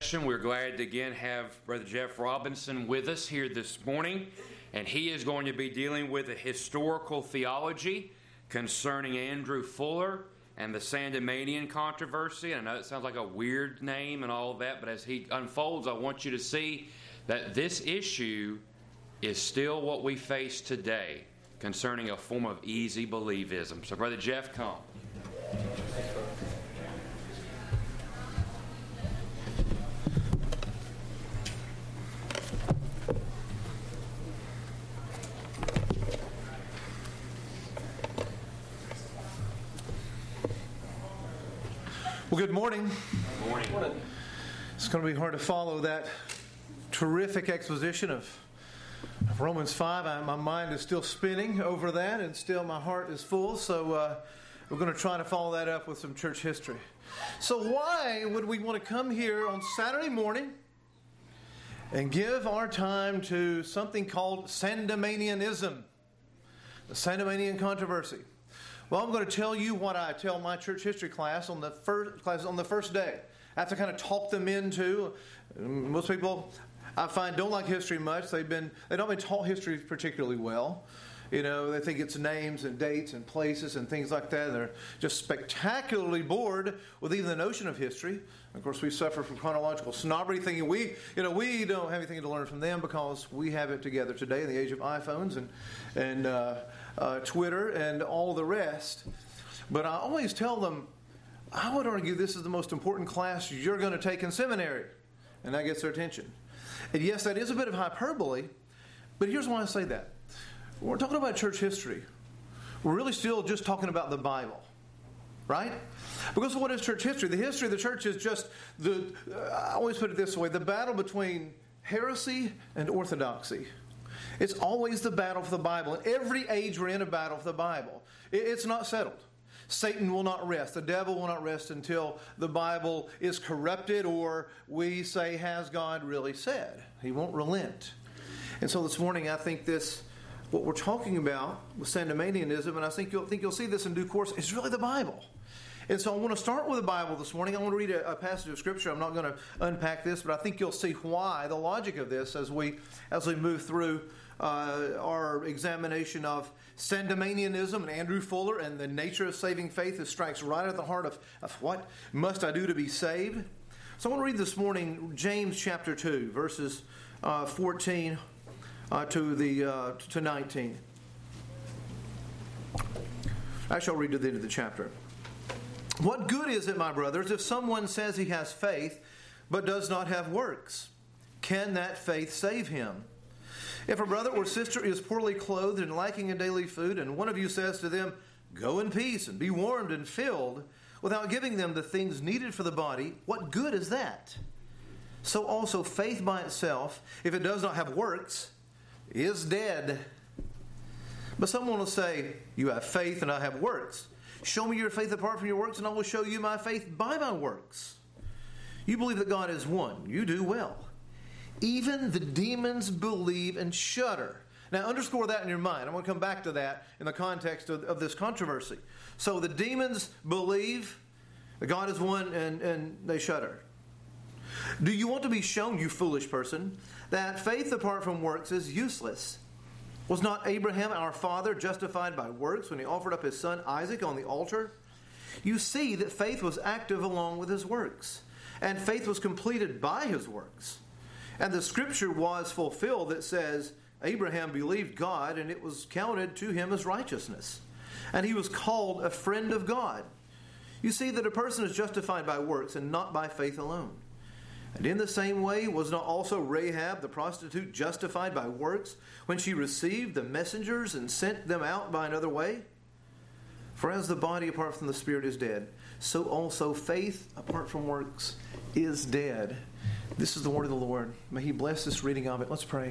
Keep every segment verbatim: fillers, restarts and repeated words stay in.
introduction. We're glad to again have Brother Jeff Robinson with us here this morning, and he is going to be dealing with a historical theology concerning Andrew Fuller and the Sandemanian controversy. I know it sounds like a weird name and all of that, but as he unfolds, I want you to see that this issue is still what we face today concerning a form of easy believism. So, Brother Jeff, come. Well, good morning. Good morning. Good morning. It's going to be hard to follow that terrific exposition of Romans five. I, my mind is still spinning over that, and still my heart is full. So uh, we're going to try to follow that up with some church history. So why would we want to come here on Saturday morning and give our time to something called Sandemanianism, the Sandemanian controversy? Well, I'm going to tell you what I tell my church history class on the first class on the first day. I have to kind of talk them into. Most people, I find, don't like history much. They've been they don't been taught history particularly well. You know, they think it's names and dates and places and things like that. They're just spectacularly bored with even the notion of history. Of course, we suffer from chronological snobbery, thinking we, you know, we don't have anything to learn from them because we have it together today in the age of iPhones and and uh, uh, Twitter and all the rest. But I always tell them, I would argue this is the most important class you're going to take in seminary, and that gets their attention. And yes, that is a bit of hyperbole, but here's why I say that. When we're talking about church history, we're really still just talking about the Bible, right? Because what is church history? The history of the church is just the, uh, I always put it this way, the battle between heresy and orthodoxy. It's always the battle for the Bible. In every age we're in a battle for the Bible. It's not settled. Satan will not rest. The devil will not rest until the Bible is corrupted, or we say, has God really said? He won't relent. And so this morning I think this, what we're talking about with Sandemanianism, and I think you'll, think you'll see this in due course, is really the Bible. And so I want to start with the Bible this morning. I want to read a, a passage of Scripture. I'm not going to unpack this, but I think you'll see why, the logic of this as we as we move through uh, our examination of Sandemanianism and Andrew Fuller and the nature of saving faith. It strikes right at the heart of, of what must I do to be saved. So I want to read this morning James chapter two, verses uh, fourteen uh, to the uh, to nineteen. I shall read to the end of the chapter. What good is it, my brothers, if someone says he has faith, but does not have works? Can that faith save him? If a brother or sister is poorly clothed and lacking in daily food, and one of you says to them, "Go in peace and be warmed and filled," without giving them the things needed for the body, what good is that? So also faith by itself, if it does not have works, is dead. But someone will say, "You have faith and I have works. Show me your faith apart from your works, and I will show you my faith by my works." You believe that God is one. You do well. Even the demons believe and shudder. Now underscore that in your mind. I'm going to come back to that in the context of, of this controversy. So the demons believe that God is one, and, and they shudder. Do you want to be shown, you foolish person, that faith apart from works is useless? Was not Abraham, our father, justified by works when he offered up his son Isaac on the altar? You see that faith was active along with his works, and faith was completed by his works. And the scripture was fulfilled that says, Abraham believed God, and it was counted to him as righteousness. And he was called a friend of God. You see that a person is justified by works and not by faith alone. And in the same way, was not also Rahab the prostitute justified by works when she received the messengers and sent them out by another way? For as the body apart from the spirit is dead, so also faith apart from works is dead. This is the word of the Lord. May He bless this reading of it. Let's pray.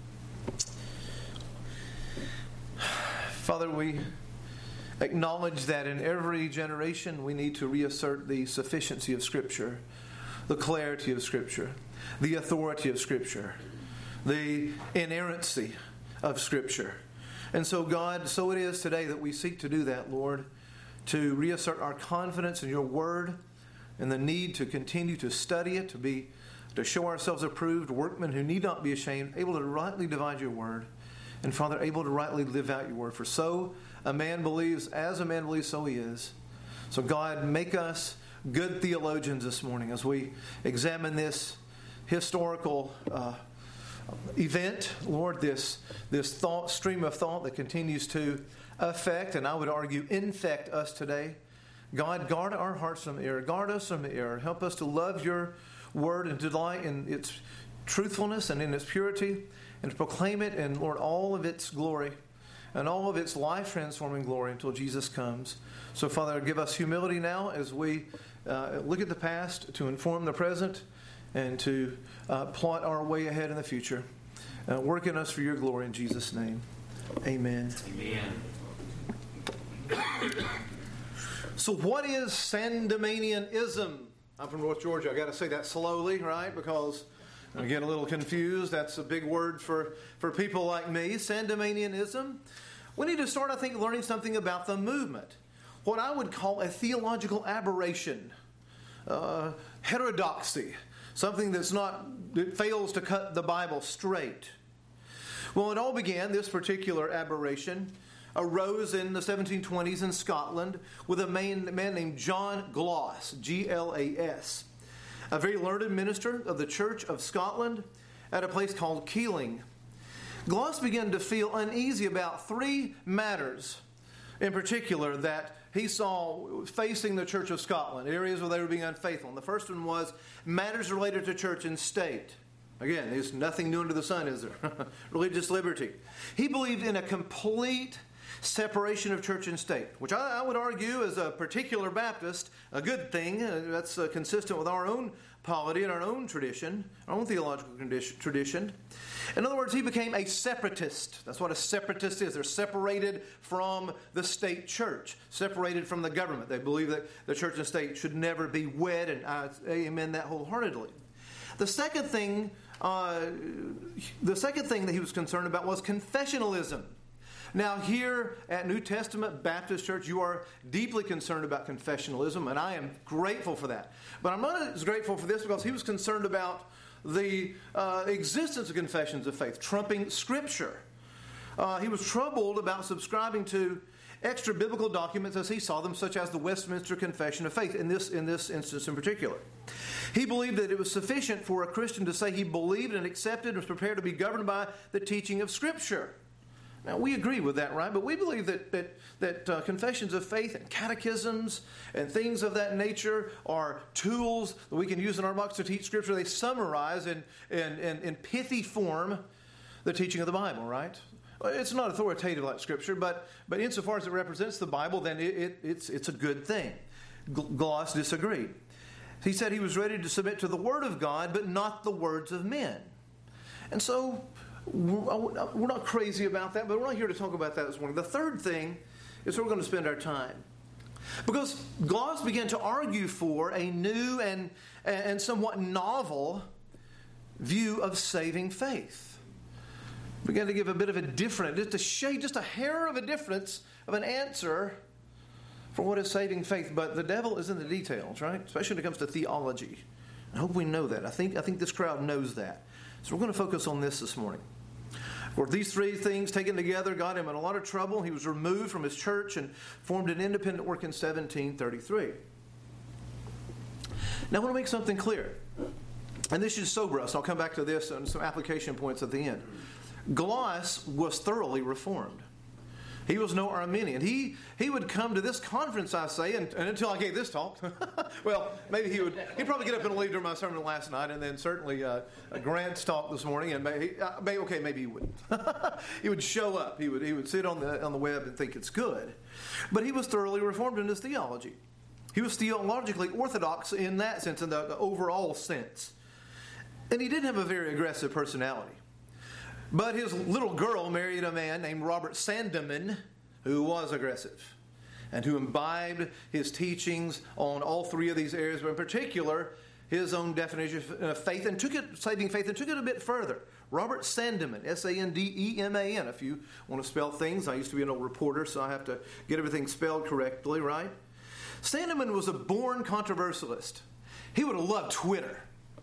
Father, we acknowledge that in every generation we need to reassert the sufficiency of Scripture, the clarity of Scripture, the authority of Scripture, the inerrancy of Scripture. And so, God, so it is today that we seek to do that, Lord, to reassert our confidence in Your Word and the need to continue to study it, to be to show ourselves approved, workmen who need not be ashamed, able to rightly divide your word, and Father, able to rightly live out your word. For so a man believes, as a man believes, so he is. So God, make us good theologians this morning as we examine this historical uh, event, Lord, this, this thought, stream of thought that continues to affect, and I would argue infect us today. God, guard our hearts from error. Guard us from error. Help us to love your word and delight in its truthfulness and in its purity, and to proclaim it in, Lord, all of its glory and all of its life-transforming glory until Jesus comes. So, Father, give us humility now as we uh, look at the past to inform the present and to uh, plot our way ahead in the future. Uh, work in us for your glory in Jesus' name. Amen. Amen. So what is Sandemanianism? I'm from North Georgia. I got to say that slowly, right? Because I get a little confused. That's a big word for, for people like me. Sandemanianism. We need to start, I think, learning something about the movement. What I would call a theological aberration. Uh, heterodoxy. Something that's not, that fails to cut the Bible straight. Well, it all began, this particular aberration arose in the seventeen twenties in Scotland with a man, man named John Gloss, G L A S, a very learned minister of the Church of Scotland at a place called Keeling. Gloss began to feel uneasy about three matters in particular that he saw facing the Church of Scotland, areas where they were being unfaithful. And the first one was matters related to church and state. Again, there's nothing new under the sun, is there? Religious liberty. He believed in a complete separation of church and state, which I, I would argue as a particular Baptist, a good thing. Uh, that's uh, consistent with our own polity and our own tradition, our own theological condition, tradition. In other words, he became a separatist. That's what a separatist is. They're separated from the state church, separated from the government. They believe that the church and state should never be wed, and I amen that wholeheartedly. The second thing, uh, the second thing that he was concerned about was confessionalism. Now, here at New Testament Baptist Church, you are deeply concerned about confessionalism, and I am grateful for that. But I'm not as grateful for this because he was concerned about the uh, existence of confessions of faith, trumping Scripture. Uh, he was troubled about subscribing to extra biblical documents as he saw them, such as the Westminster Confession of Faith, in this, in this instance in particular. He believed that it was sufficient for a Christian to say he believed and accepted and was prepared to be governed by the teaching of Scripture. Now, we agree with that, right? But we believe that that, that uh, confessions of faith and catechisms and things of that nature are tools that we can use in our box to teach Scripture. They summarize in, in, in, in pithy form the teaching of the Bible, right? It's not authoritative like Scripture, but, but insofar as it represents the Bible, then it, it, it's, it's a good thing. Gloss disagreed. He said he was ready to submit to the Word of God, but not the words of men. And so we're not crazy about that, but we're not here to talk about that this morning. The third thing is where we're going to spend our time. Because Gloss began to argue for a new and, and somewhat novel view of saving faith. Began to give a bit of a different, just a shade, just a hair of a difference of an answer for what is saving faith. But the devil is in the details, right? Especially when it comes to theology. I hope we know that. I think, I think this crowd knows that. So we're going to focus on this this morning. For these three things taken together got him in a lot of trouble. He was removed from his church and formed an independent work in seventeen thirty-three. Now I want to make something clear. And this should sober us. I'll come back to this and some application points at the end. Gloss was thoroughly reformed. He was no Arminian. He he would come to this conference, I say, and, and until I gave this talk. Well, maybe he would. He'd probably get up and leave during my sermon last night, and then certainly uh, Grant's talk this morning. And maybe, uh, maybe okay, maybe he wouldn't. He would show up. He would he would sit on the on the web and think it's good. But he was thoroughly reformed in his theology. He was theologically orthodox in that sense, in the, the overall sense. And he didn't have a very aggressive personality. But his little girl married a man named Robert Sandeman, who was aggressive and who imbibed his teachings on all three of these areas, but in particular, his own definition of faith, and took it, saving faith, and took it a bit further. Robert Sandeman, S A N D E M A N, if you want to spell things. I used to be an old reporter, so I have to get everything spelled correctly, right? Sandeman was a born controversialist. He would have loved Twitter.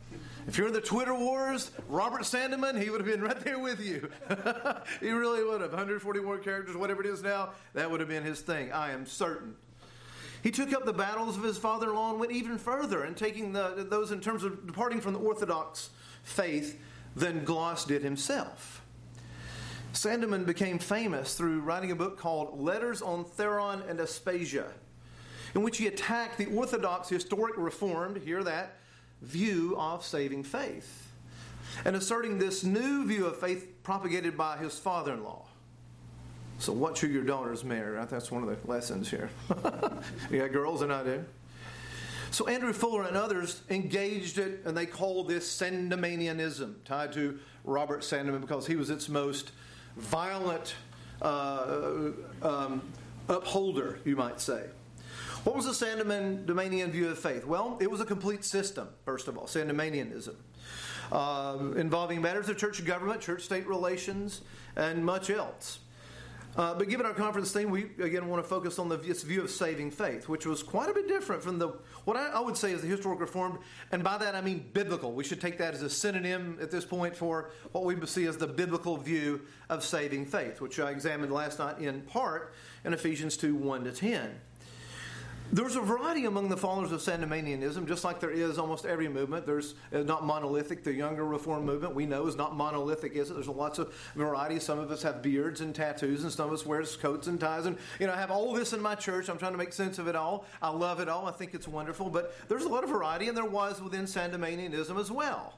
If you're in the Twitter wars, Robert Sandeman, he would have been right there with you. He really would have. one hundred forty-one characters, whatever it is now, that would have been his thing, I am certain. He took up the battles of his father-in-law and went even further in taking the, those in terms of departing from the Orthodox faith than Gloss did himself. Sandeman became famous through writing a book called Letters on Theron and Aspasia, in which he attacked the Orthodox historic Reformed, hear that, view of saving faith, and asserting this new view of faith propagated by his father-in-law. So what should your daughters marry? Right? That's one of the lessons here. You got girls and I do. So Andrew Fuller and others engaged it, and they called this Sandemanianism, tied to Robert Sandeman because he was its most violent uh, um, upholder, you might say. What was the Sandemanian view of faith? Well, it was a complete system, first of all, Sandemanianism, uh, involving matters of church government, church-state relations, and much else. Uh, but given our conference theme, we again want to focus on the, this view of saving faith, which was quite a bit different from the what I, I would say is the historic Reformed, and by that I mean biblical. We should take that as a synonym at this point for what we see as the biblical view of saving faith, which I examined last night in part in Ephesians two, one to ten. There's a variety among the followers of Sandemanianism, just like there is almost every movement. There's uh, not monolithic. The younger Reformed movement, we know, is not monolithic, is it? There's lots of variety. Some of us have beards and tattoos, and some of us wear coats and ties. And, you know, I have all this in my church. I'm trying to make sense of it all. I love it all. I think it's wonderful. But there's a lot of variety, and there was within Sandemanianism as well.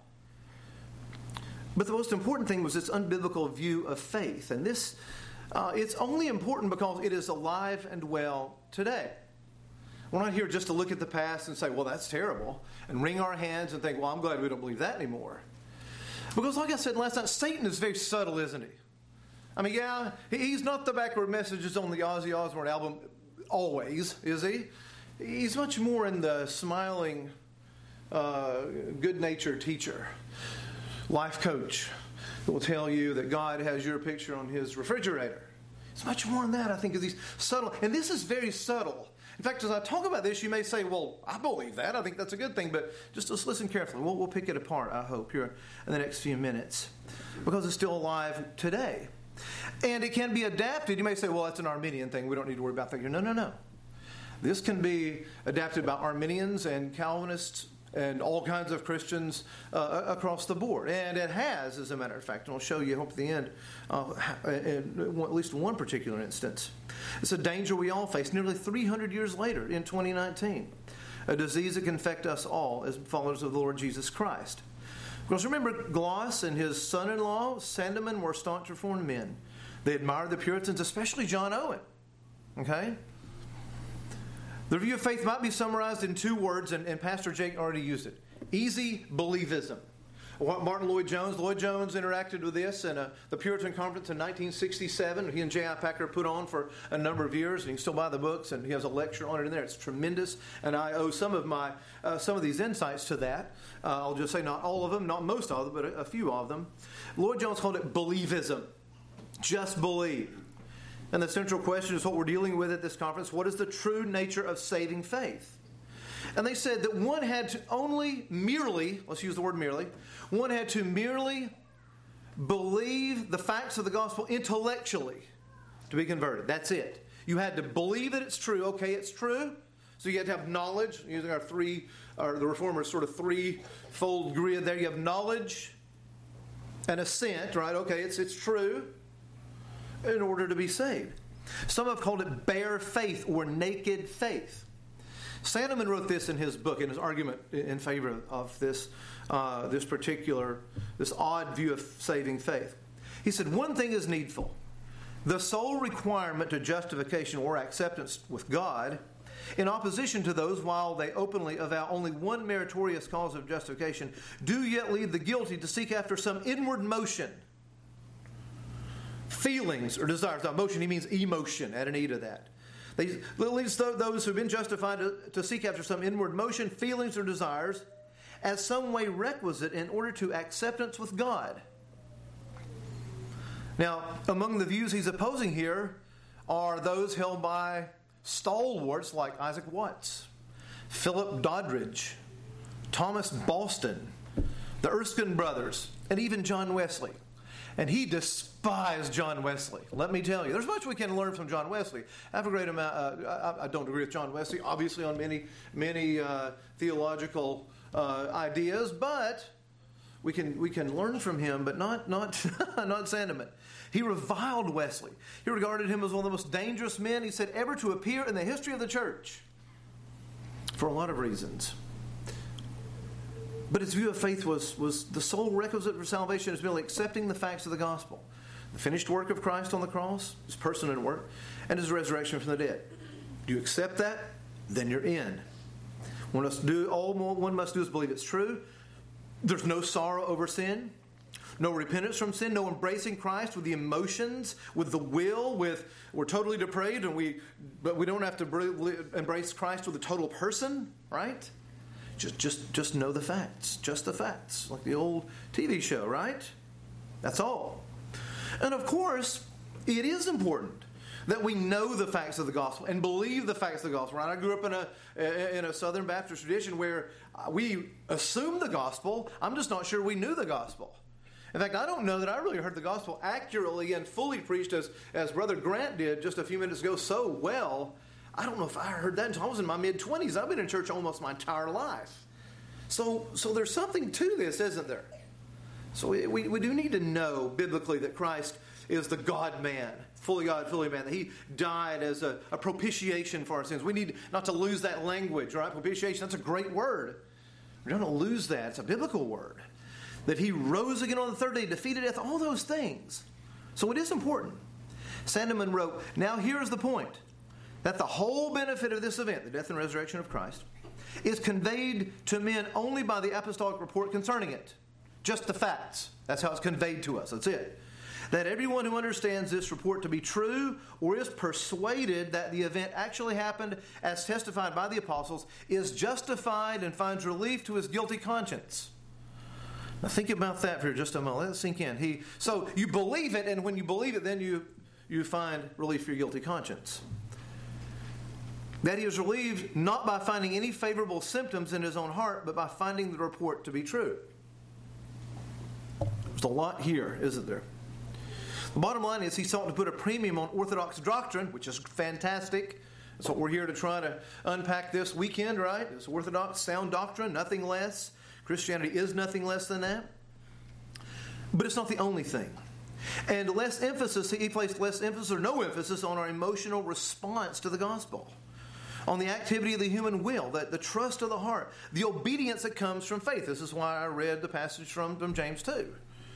But the most important thing was this unbiblical view of faith. And this, uh, it's only important because it is alive and well today. We're not here just to look at the past and say, well, that's terrible, and wring our hands and think, well, I'm glad we don't believe that anymore. Because like I said last night, Satan is very subtle, isn't he? I mean, yeah, he's not the backward messages on the Ozzy Osbourne album always, is he? He's much more in the smiling, uh, good-natured teacher, life coach that will tell you that God has your picture on his refrigerator. It's much more than that, I think, because he's subtle. And this is very subtle. In fact, as I talk about this, you may say, well, I believe that. I think that's a good thing. But just, just listen carefully. We'll, we'll pick it apart, I hope, here in the next few minutes. Because it's still alive today. And it can be adapted. You may say, well, that's an Arminian thing. We don't need to worry about that here. No, no, no. This can be adapted by Arminians and Calvinists and all kinds of Christians uh, across the board. And it has, as a matter of fact. And I'll show you, I hope, at the end, uh, in at least one particular instance. It's a danger we all face nearly three hundred years later in twenty nineteen. A disease that can affect us all as followers of the Lord Jesus Christ. Because remember, Gloss and his son-in-law, Sandeman, were staunch Reformed men. They admired the Puritans, especially John Owen. Okay? The view of faith might be summarized in two words, and, and Pastor Jake already used it. Easy believism. Martin Lloyd-Jones. Lloyd-Jones interacted with this in a, the Puritan Conference in nineteen sixty-seven. He and J I. Packer put on for a number of years, and you can still buy the books, and he has a lecture on it in there. It's tremendous, and I owe some of my uh, some of these insights to that. Uh, I'll just say not all of them, not most of them, but a, a few of them. Lloyd-Jones called it believism. Just believe. And the central question is what we're dealing with at this conference. What is the true nature of saving faith? And they said that one had to only merely, let's use the word merely, one had to merely believe the facts of the gospel intellectually to be converted. That's it. You had to believe that it's true. Okay, it's true. So you had to have knowledge, using our three, or the Reformers' sort of three-fold grid there. You have knowledge and assent, right? Okay, it's it's true in order to be saved. Some have called it bare faith or naked faith. Sandeman wrote this in his book, in his argument in favor of this, uh, this particular, this odd view of saving faith. He said, one thing is needful. The sole requirement to justification or acceptance with God, in opposition to those, while they openly avow only one meritorious cause of justification, do yet lead the guilty to seek after some inward motion, feelings or desires. Now, motion, he means emotion. Add an E to that. They leads those who've been justified to, to seek after some inward motion, feelings or desires, as some way requisite in order to acceptance with God. Now, among the views he's opposing here are those held by stalwarts like Isaac Watts, Philip Doddridge, Thomas Boston, the Erskine brothers, and even John Wesley. And he despised John Wesley. Let me tell you, there's much we can learn from John Wesley. I have a great amount. Uh, I, I don't agree with John Wesley, obviously, on many, many uh, theological uh, ideas, but we can we can learn from him, but not not not Sandeman. He reviled Wesley. He regarded him as one of the most dangerous men, he said, ever to appear in the history of the church, for a lot of reasons. But his view of faith was, was the sole requisite for salvation is merely accepting the facts of the gospel. The finished work of Christ on the cross, his person and work, and his resurrection from the dead. Do you accept that? Then you're in. One must do, all one must do is believe it's true. There's no sorrow over sin. No repentance from sin. No embracing Christ with the emotions, with the will, with we're totally depraved, and we, but we don't have to embrace Christ with the total person, right? Just, just, just know the facts. Just the facts. Like the old T V show, right? That's all. And of course, it is important that we know the facts of the gospel and believe the facts of the gospel. Right? I grew up in a in a Southern Baptist tradition where we assumed the gospel. I'm just not sure we knew the gospel. In fact, I don't know that I really heard the gospel accurately and fully preached as, as Brother Grant did just a few minutes ago so well. I don't know if I heard that until I was in my mid-twenties. I've been in church almost my entire life. So so there's something to this, isn't there? So we, we, we do need to know biblically that Christ is the God-man, fully God, fully man, that he died as a, a propitiation for our sins. We need not to lose that language, right? Propitiation, that's a great word. We don't lose that. It's a biblical word. That he rose again on the third day, defeated death, all those things. So it is important. Sandeman wrote, now here's the point. That the whole benefit of this event, the death and resurrection of Christ, is conveyed to men only by the apostolic report concerning it. Just the facts. That's how it's conveyed to us. That's it. That everyone who understands this report to be true or is persuaded that the event actually happened as testified by the apostles is justified and finds relief to his guilty conscience. Now think about that for just a moment. Let it sink in. He, so you believe it, and when you believe it, then you, you find relief for your guilty conscience. That he is relieved not by finding any favorable symptoms in his own heart, but by finding the report to be true. There's a lot here, isn't there? The bottom line is he sought to put a premium on Orthodox doctrine, which is fantastic. That's what we're here to try to unpack this weekend, right? It's Orthodox sound doctrine, nothing less. Christianity is nothing less than that. But it's not the only thing. And less emphasis, he placed less emphasis or no emphasis on our emotional response to the gospel. On the activity of the human will, the, the trust of the heart, the obedience that comes from faith. This is why I read the passage from, from James two.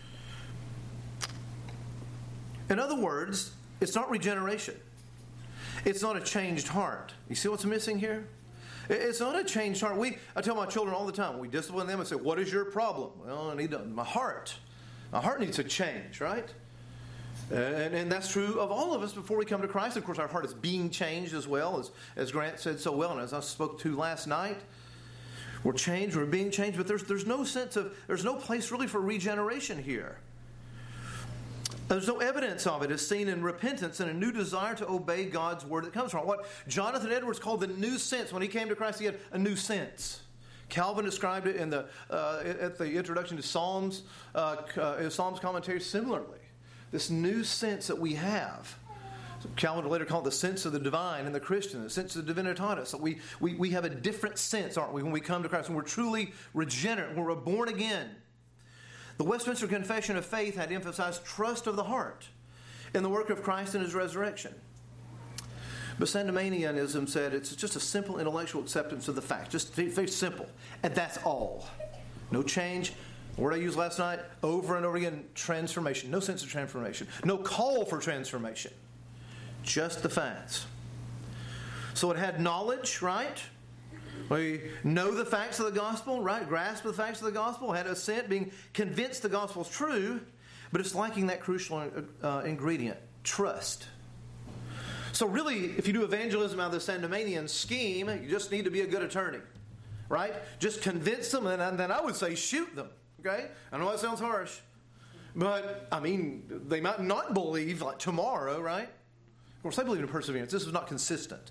In other words, it's not regeneration. It's not a changed heart. You see what's missing here? It's not a changed heart. We, I tell my children all the time, we discipline them and say, what is your problem? Well, I need my heart. My heart needs to change, right? And, and that's true of all of us before we come to Christ. Of course, our heart is being changed as well, as, as Grant said so well, and as I spoke to last night. We're changed, we're being changed, but there's, there's no sense of, there's no place really for regeneration here. There's no evidence of it as seen in repentance and a new desire to obey God's word that comes from it. What Jonathan Edwards called the new sense. When he came to Christ, he had a new sense. Calvin described it in the uh, at the introduction to Psalms, uh, uh, Psalms commentary similarly. This new sense that we have. Calvin later called it the sense of the divine and the Christian, the sense of the divinitatis. So we, we, we have a different sense, aren't we, when we come to Christ, when we're truly regenerate, when we're born again. The Westminster Confession of Faith had emphasized trust of the heart in the work of Christ and his resurrection. But Sandemanianism said it's just a simple intellectual acceptance of the facts, just very simple. And that's all. No change. The word I used last night, over and over again, transformation. No sense of transformation. No call for transformation. Just the facts. So it had knowledge, right? We know the facts of the gospel, right? Grasp the facts of the gospel. Had assent, being convinced the gospel is true. But it's lacking that crucial uh, ingredient, trust. So really, if you do evangelism out of the Sandemanian scheme, you just need to be a good attorney, right? Just convince them, and then I would say shoot them, okay? I know that sounds harsh, but, I mean, they might not believe, like, tomorrow, right? Of course, they believe in perseverance. This is not consistent.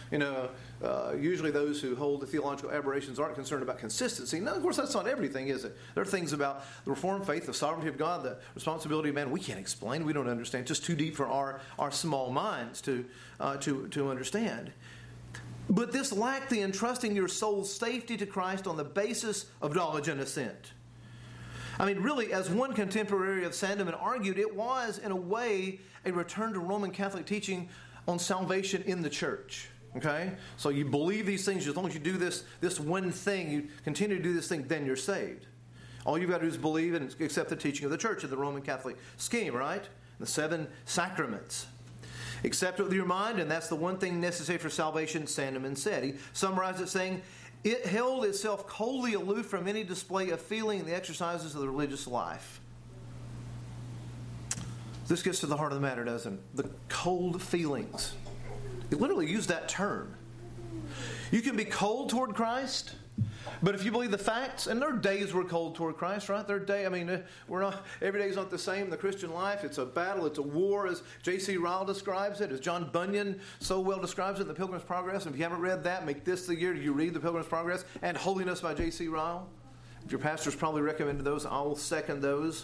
You know, uh, usually those who hold the theological aberrations aren't concerned about consistency. Now, of course, that's not everything, is it? There are things about the Reformed faith, the sovereignty of God, the responsibility of man we can't explain, we don't understand. Just too deep for our, our small minds to, uh, to, to understand. But this lacked the entrusting your soul's safety to Christ on the basis of knowledge and assent. I mean, really, as one contemporary of Sandeman argued, it was, in a way, a return to Roman Catholic teaching on salvation in the church. Okay? So you believe these things, as long as you do this, this one thing, you continue to do this thing, then you're saved. All you've got to do is believe and accept the teaching of the church in the Roman Catholic scheme, right? The seven sacraments. Accept it with your mind, and that's the one thing necessary for salvation, Sandeman said. He summarized it saying, it held itself coldly aloof from any display of feeling in the exercises of the religious life. This gets to the heart of the matter, doesn't it? The cold feelings. He literally used that term. You can be cold toward Christ, but if you believe the facts, and there are days we're cold toward Christ, right? There are days, I mean, we're not, every day is not the same in the Christian life. It's a battle, it's a war, as J C Ryle describes it, as John Bunyan so well describes it in The Pilgrim's Progress. And if you haven't read that, make this the year you read The Pilgrim's Progress and Holiness by J C Ryle. If your pastor's probably recommended those, I'll second those.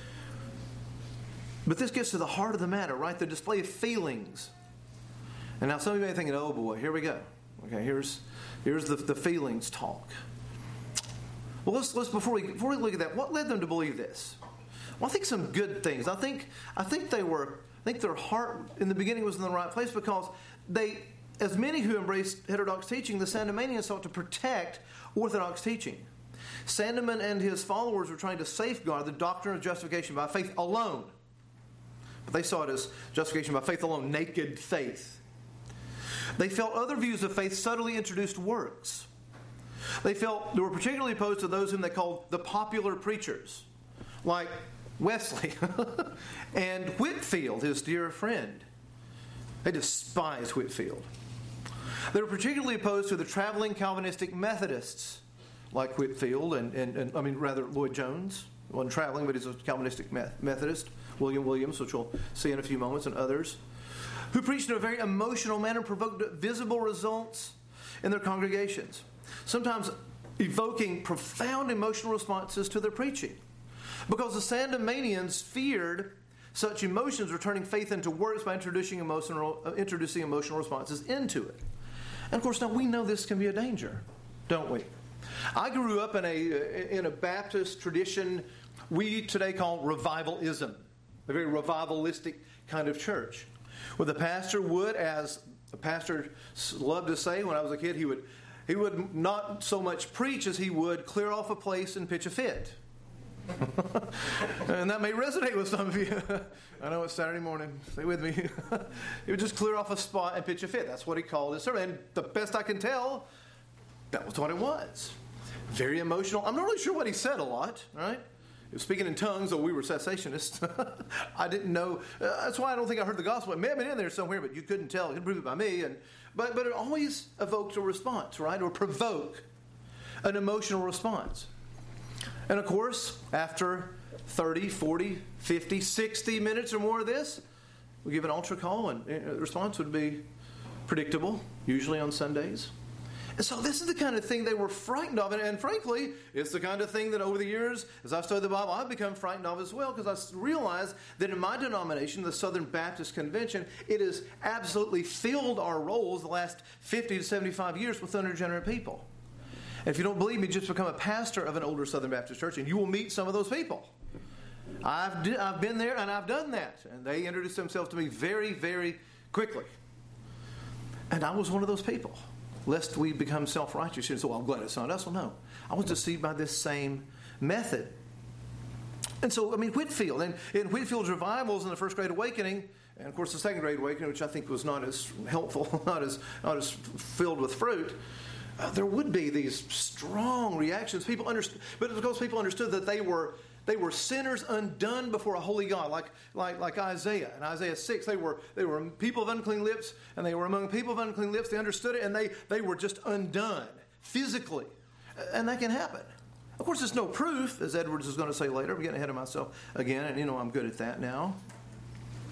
But this gets to the heart of the matter, right? The display of feelings. And now some of you may be thinking, oh boy, here we go. Okay, here's here's the, the feelings talk. Well, let's let's before we before we look at that, what led them to believe this? Well, I think some good things. I think I think they were I think their heart in the beginning was in the right place, because they, as many who embraced heterodox teaching, the Sandemanians sought to protect orthodox teaching. Sandeman and his followers were trying to safeguard the doctrine of justification by faith alone. But they saw it as justification by faith alone, naked faith. They felt other views of faith subtly introduced works. They felt they were particularly opposed to those whom they called the popular preachers, like Wesley and Whitefield, his dear friend. They despised Whitefield. They were particularly opposed to the traveling Calvinistic Methodists, like Whitefield and, and, and I mean, rather Lloyd Jones. He wasn't traveling, but he's a Calvinistic Methodist. William Williams, which we'll see in a few moments, and others, who preached in a very emotional manner, provoked visible results in their congregations, sometimes evoking profound emotional responses to their preaching. Because the Sandemanians feared such emotions returning faith into works by introducing emotional, uh, introducing emotional responses into it. And of course, now we know this can be a danger, don't we? I grew up in a, in a Baptist tradition we today call revivalism, a very revivalistic kind of church, where the pastor would, as the pastor loved to say when I was a kid, he would he would not so much preach as he would clear off a place and pitch a fit. And that may resonate with some of you. I know it's Saturday morning. Stay with me. He would just clear off a spot and pitch a fit. That's what he called his sermon. And the best I can tell, that was what it was. Very emotional. I'm not really sure what he said a lot, right? He was speaking in tongues, though we were cessationists. I didn't know. Uh, that's why I don't think I heard the gospel. It may have been in there somewhere, but you couldn't tell. You couldn't prove it by me. And but but it always evoked a response, right? Or provoke an emotional response. And of course, after thirty, forty, fifty, sixty minutes or more of this, we give an altar call, and the response would be predictable, usually on Sundays. And so this is the kind of thing they were frightened of. And, and frankly, it's the kind of thing that over the years, as I've studied the Bible, I've become frightened of as well, because I realize that in my denomination, the Southern Baptist Convention, it has absolutely filled our roles the last fifty to seventy-five years with unregenerate people. And if you don't believe me, just become a pastor of an older Southern Baptist church, and you will meet some of those people. I've, di- I've been there, and I've done that. And they introduced themselves to me very, very quickly. And I was one of those people. Lest we become self-righteous and say, well, I'm glad it's not us. Well, no. I was deceived by this same method. And so, I mean, Whitefield, and in Whitefield's revivals in the First Great Awakening, and of course the Second Great Awakening, which I think was not as helpful, not as not as filled with fruit, uh, there would be these strong reactions. People understood, but because people understood that they were They were sinners undone before a holy God, like, like, like Isaiah. In Isaiah six, they were, they were people of unclean lips, and they were among people of unclean lips. They understood it, and they, they were just undone physically. And that can happen. Of course, there's no proof, as Edwards is going to say later. I'm getting ahead of myself again, and you know I'm good at that now.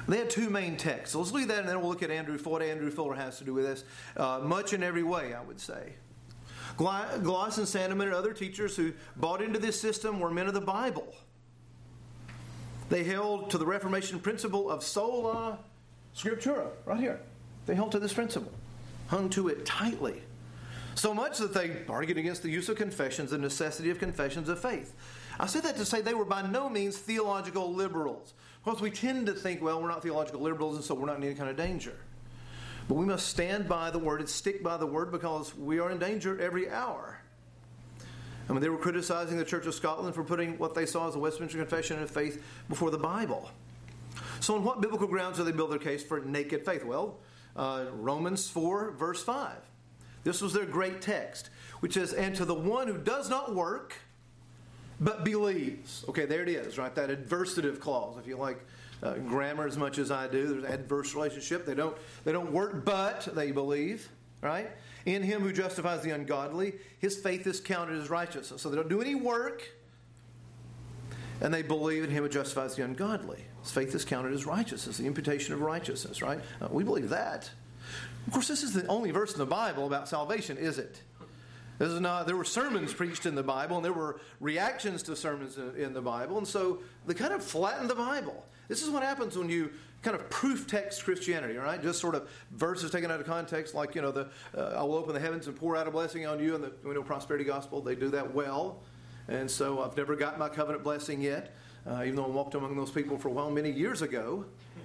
They had two main texts. So let's look at that, and then we'll look at Andrew Fuller. What Andrew Fuller has to do with this. Uh, much in every way, I would say. Gloss and Sandeman and other teachers who bought into this system were men of the Bible. They held to the Reformation principle of sola scriptura, right here. They held to this principle, hung to it tightly. So much that they argued against the use of confessions, the necessity of confessions of faith. I say that to say they were by no means theological liberals. Because we tend to think, well, we're not theological liberals, and so we're not in any kind of danger. But we must stand by the Word and stick by the Word, because we are in danger every hour. I mean, they were criticizing the Church of Scotland for putting what they saw as the Westminster Confession of Faith before the Bible. So on what biblical grounds do they build their case for naked faith? Well, uh, Romans four, verse five. This was their great text, which says, "And to the one who does not work, but believes." Okay, there it is, right? That adversative clause. If you like uh, grammar as much as I do, there's an adverse relationship. They don't, they don't work, but they believe, right? "In him who justifies the ungodly, his faith is counted as righteousness." So they don't do any work, and they believe in him who justifies the ungodly. His faith is counted as righteousness, the imputation of righteousness, right? Uh, we believe that. Of course, this is the only verse in the Bible about salvation, is it? This is not, there were sermons preached in the Bible, and there were reactions to sermons in, in the Bible, and so they kind of flattened the Bible. This is what happens when you kind of proof text Christianity, all right? Just sort of verses taken out of context, like, you know, the uh, "I will open the heavens and pour out a blessing on you," and the we know prosperity gospel, they do that well. And so I've never got my covenant blessing yet, uh, even though I walked among those people for a while, many years ago.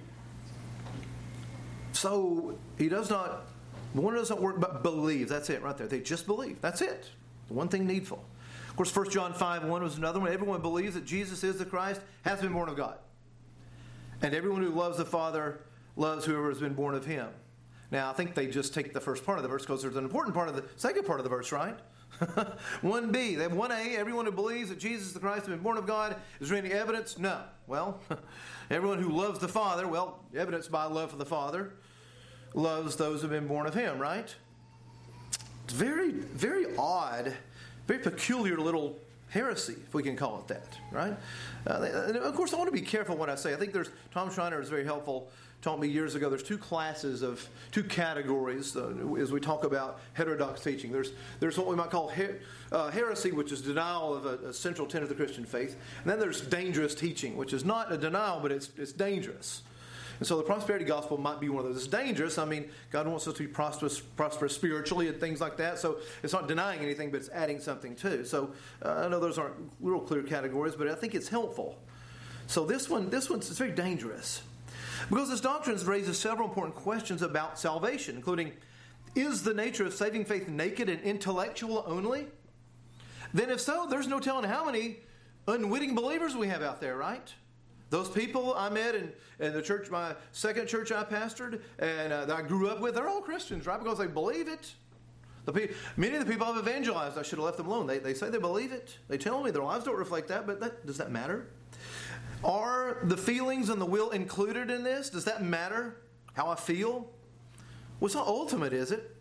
So he does not, the one who doesn't work but believes. That's it right there. They just believe. That's it. The one thing needful. Of course, First John five one was another one. Everyone believes that Jesus is the Christ has been born of God. And everyone who loves the Father loves whoever has been born of him. Now, I think they just take the first part of the verse because there's an important part of the second part of the verse, right? one B. They have one A. Everyone who believes that Jesus the Christ has been born of God. Is there any evidence? No. Well, everyone who loves the Father, well, evidence by love for the Father, loves those who have been born of him, right? It's very, very odd, very peculiar little heresy, if we can call it that, right? Uh, and of course, I want to be careful what I say. I think there's, Tom Schreiner is very helpful, taught me years ago, there's two classes of, two categories uh, as we talk about heterodox teaching. There's there's what we might call her, uh, heresy, which is denial of a, a central tenet of the Christian faith. And then there's dangerous teaching, which is not a denial, but it's it's dangerous. And so the prosperity gospel might be one of those. It's dangerous. I mean, God wants us to be prosperous, prosperous spiritually and things like that. So it's not denying anything, but it's adding something too. So uh, I know those aren't real clear categories, but I think it's helpful. So this one, this one's it's very dangerous. Because this doctrine raises several important questions about salvation, including, is the nature of saving faith naked and intellectual only? Then if so, there's no telling how many unwitting believers we have out there, right? Those people I met in, in the church, my second church I pastored, and uh, that I grew up with, they're all Christians, right? Because they believe it. The pe- many of the people I've evangelized, I should have left them alone. They, they say they believe it. They tell me their lives don't reflect that, but that, does that matter? Are the feelings and the will included in this? Does that matter? How I feel? Well, it's not ultimate, is it?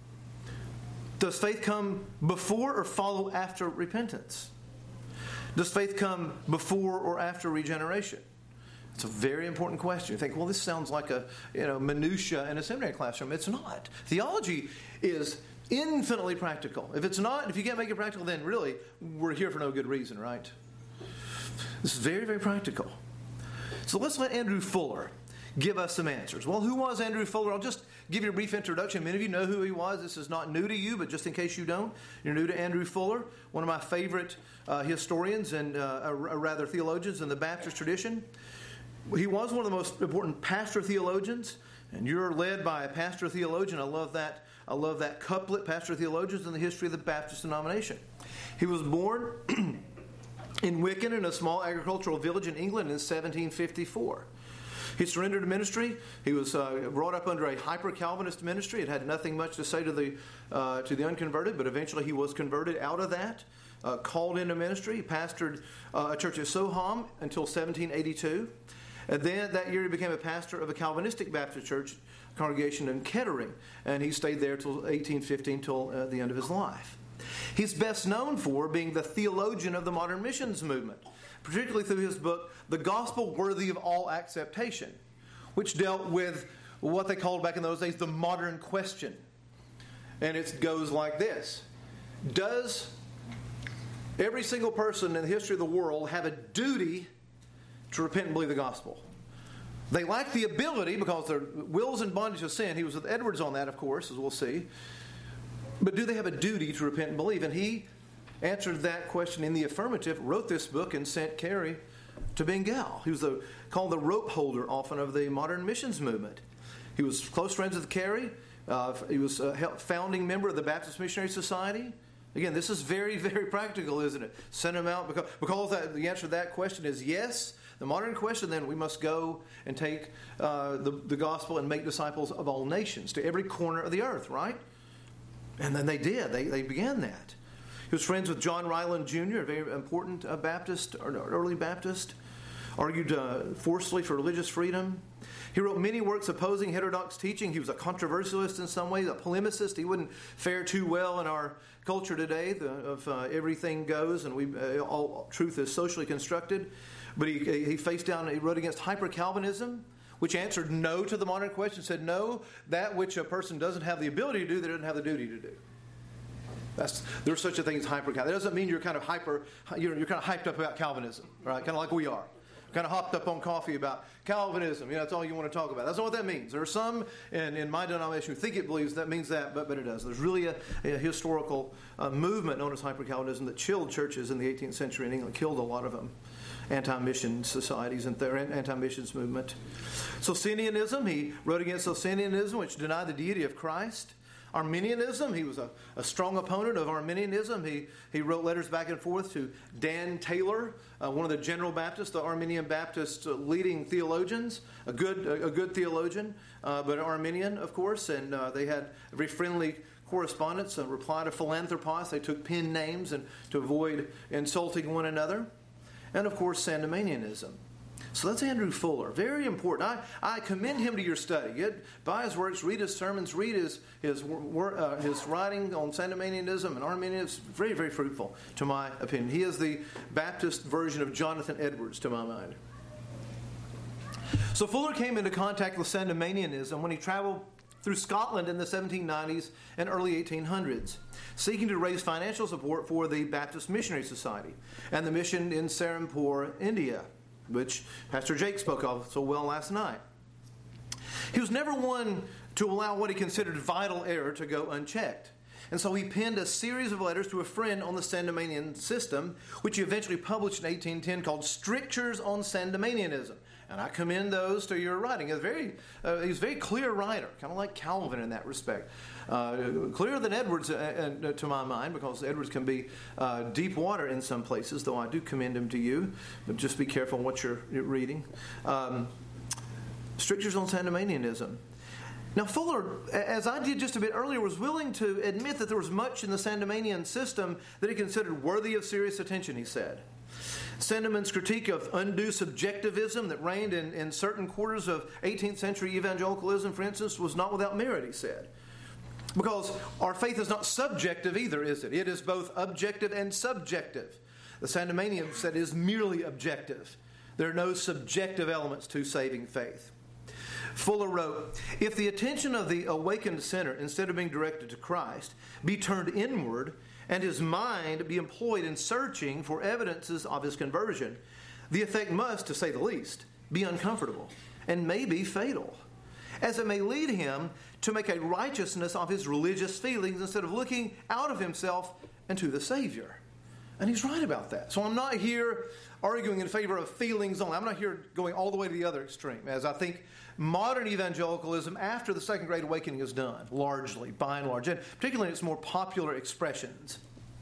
Does faith come before or follow after repentance? Does faith come before or after regeneration? It's a very important question. You think, well, this sounds like a you know minutia in a seminary classroom. It's not. Theology is infinitely practical. If it's not, if you can't make it practical, then really we're here for no good reason, right? This is very, very practical. So let's let Andrew Fuller give us some answers. Well, who was Andrew Fuller? I'll just give you a brief introduction. Many of you know who he was. This is not new to you, but just in case you don't, you're new to Andrew Fuller, one of my favorite uh, historians and uh, a, a rather theologians in the Baptist tradition. He was one of the most important pastor theologians, and you're led by a pastor theologian. I love that. I love that couplet, pastor theologians in the history of the Baptist denomination. He was born in Wicken, in a small agricultural village in England in seventeen fifty-four. He surrendered to ministry. He was uh, brought up under a hyper-Calvinist ministry. It had nothing much to say to the uh, to the unconverted, but eventually he was converted out of that, uh, called into ministry. He pastored uh, a church at Soham until seventeen eighty-two. And then that year he became a pastor of a Calvinistic Baptist church congregation in Kettering, and he stayed there till eighteen fifteen, till uh, the end of his life. He's best known for being the theologian of the modern missions movement, particularly through his book, The Gospel Worthy of All Acceptation, which dealt with what they called back in those days the modern question. And it goes like this. Does every single person in the history of the world have a duty to repent and believe the gospel? They lack the ability because their will's in bondage of sin. He was with Edwards on that, of course, as we'll see. But do they have a duty to repent and believe? And he answered that question in the affirmative, wrote this book, and sent Carey to Bengal. He was the, called the rope holder often of the modern missions movement. He was close friends with Carey. Uh, he was a founding member of the Baptist Missionary Society. Again, this is very, very practical, isn't it? Send him out because, because that, the answer to that question is yes. The modern question, then, we must go and take uh, the, the gospel and make disciples of all nations to every corner of the earth, right? And then they did. They, they began that. He was friends with John Ryland Junior, a very important uh, Baptist, or early Baptist, argued uh, forcefully for religious freedom. He wrote many works opposing heterodox teaching. He was a controversialist in some ways, a polemicist. He wouldn't fare too well in our culture today the, of uh, everything goes and we uh, all truth is socially constructed. But he, he faced down, he wrote against hyper-Calvinism, which answered no to the modern question, said no, that which a person doesn't have the ability to do, they don't have the duty to do. That's, there's such a thing as hyper-Calvinism. That doesn't mean you're kind of hyper, you're, you're kind of hyped up about Calvinism, right? Kind of like we are. Kind of hopped up on coffee about Calvinism. You know, that's all you want to talk about. That's not what that means. There are some in, in my denomination who think it believes that means that, but, but it does. There's really a, a historical uh, movement known as hyper-Calvinism that chilled churches in the eighteenth century in England, killed a lot of them. Anti-mission societies and their anti-missions movement. Socinianism, he wrote against Socinianism, which denied the deity of Christ. Arminianism, he was a, a strong opponent of Arminianism. He, he wrote letters back and forth to Dan Taylor, uh, one of the General Baptists, the Arminian Baptist uh, leading theologians, a good a, a good theologian, uh, but an Arminian, of course, and uh, they had a very friendly correspondence, a reply to philanthropists. They took pen names and to avoid insulting one another. And, of course, Sandemanianism. So that's Andrew Fuller. Very important. I, I commend him to your study. Get, buy his works, read his sermons, read his his, uh, his writing on Sandemanianism and Arminianism. Very, very fruitful, to my opinion. He is the Baptist version of Jonathan Edwards, to my mind. So Fuller came into contact with Sandemanianism when he traveled through Scotland in the seventeen nineties and early eighteen hundreds, seeking to raise financial support for the Baptist Missionary Society and the mission in Serampore, India, which Pastor Jake spoke of so well last night. He was never one to allow what he considered vital error to go unchecked. And so he penned a series of letters to a friend on the Sandemanian system, which he eventually published in eighteen ten called Strictures on Sandemanianism. And I commend those to your writing. He's a very, uh, he's a very clear writer, kind of like Calvin in that respect. Uh, clearer than Edwards, uh, uh, to my mind, because Edwards can be uh, deep water in some places, though I do commend him to you. But just be careful what you're, you're reading. Um, Strictures on Sandemanianism. Now, Fuller, as I did just a bit earlier, was willing to admit that there was much in the Sandemanian system that he considered worthy of serious attention, he said. Sandeman's critique of undue subjectivism that reigned in, in certain quarters of eighteenth century evangelicalism, for instance, was not without merit, he said. Because our faith is not subjective either, is it? It is both objective and subjective. The Sandemanian said it is merely objective. There are no subjective elements to saving faith. Fuller wrote, if the attention of the awakened sinner, instead of being directed to Christ, be turned inward, and his mind be employed in searching for evidences of his conversion, the effect must, to say the least, be uncomfortable and may be fatal, as it may lead him to make a righteousness of his religious feelings instead of looking out of himself and to the Savior. And he's right about that. So I'm not here arguing in favor of feelings only. I'm not here going all the way to the other extreme, as I think modern evangelicalism after the Second Great Awakening is done, largely, by and large, and particularly in its more popular expressions.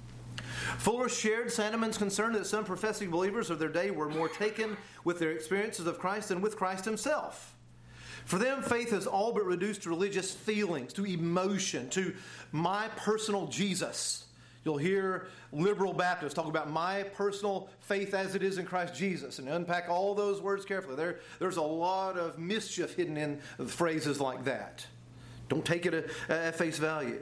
Fuller shared Sandeman's concern that some professing believers of their day were more taken with their experiences of Christ than with Christ himself. For them, faith is all but reduced to religious feelings, to emotion, to my personal Jesus. You'll hear liberal Baptists talk about my personal faith as it is in Christ Jesus and unpack all those words carefully. There, there's a lot of mischief hidden in phrases like that. Don't take it at, at face value.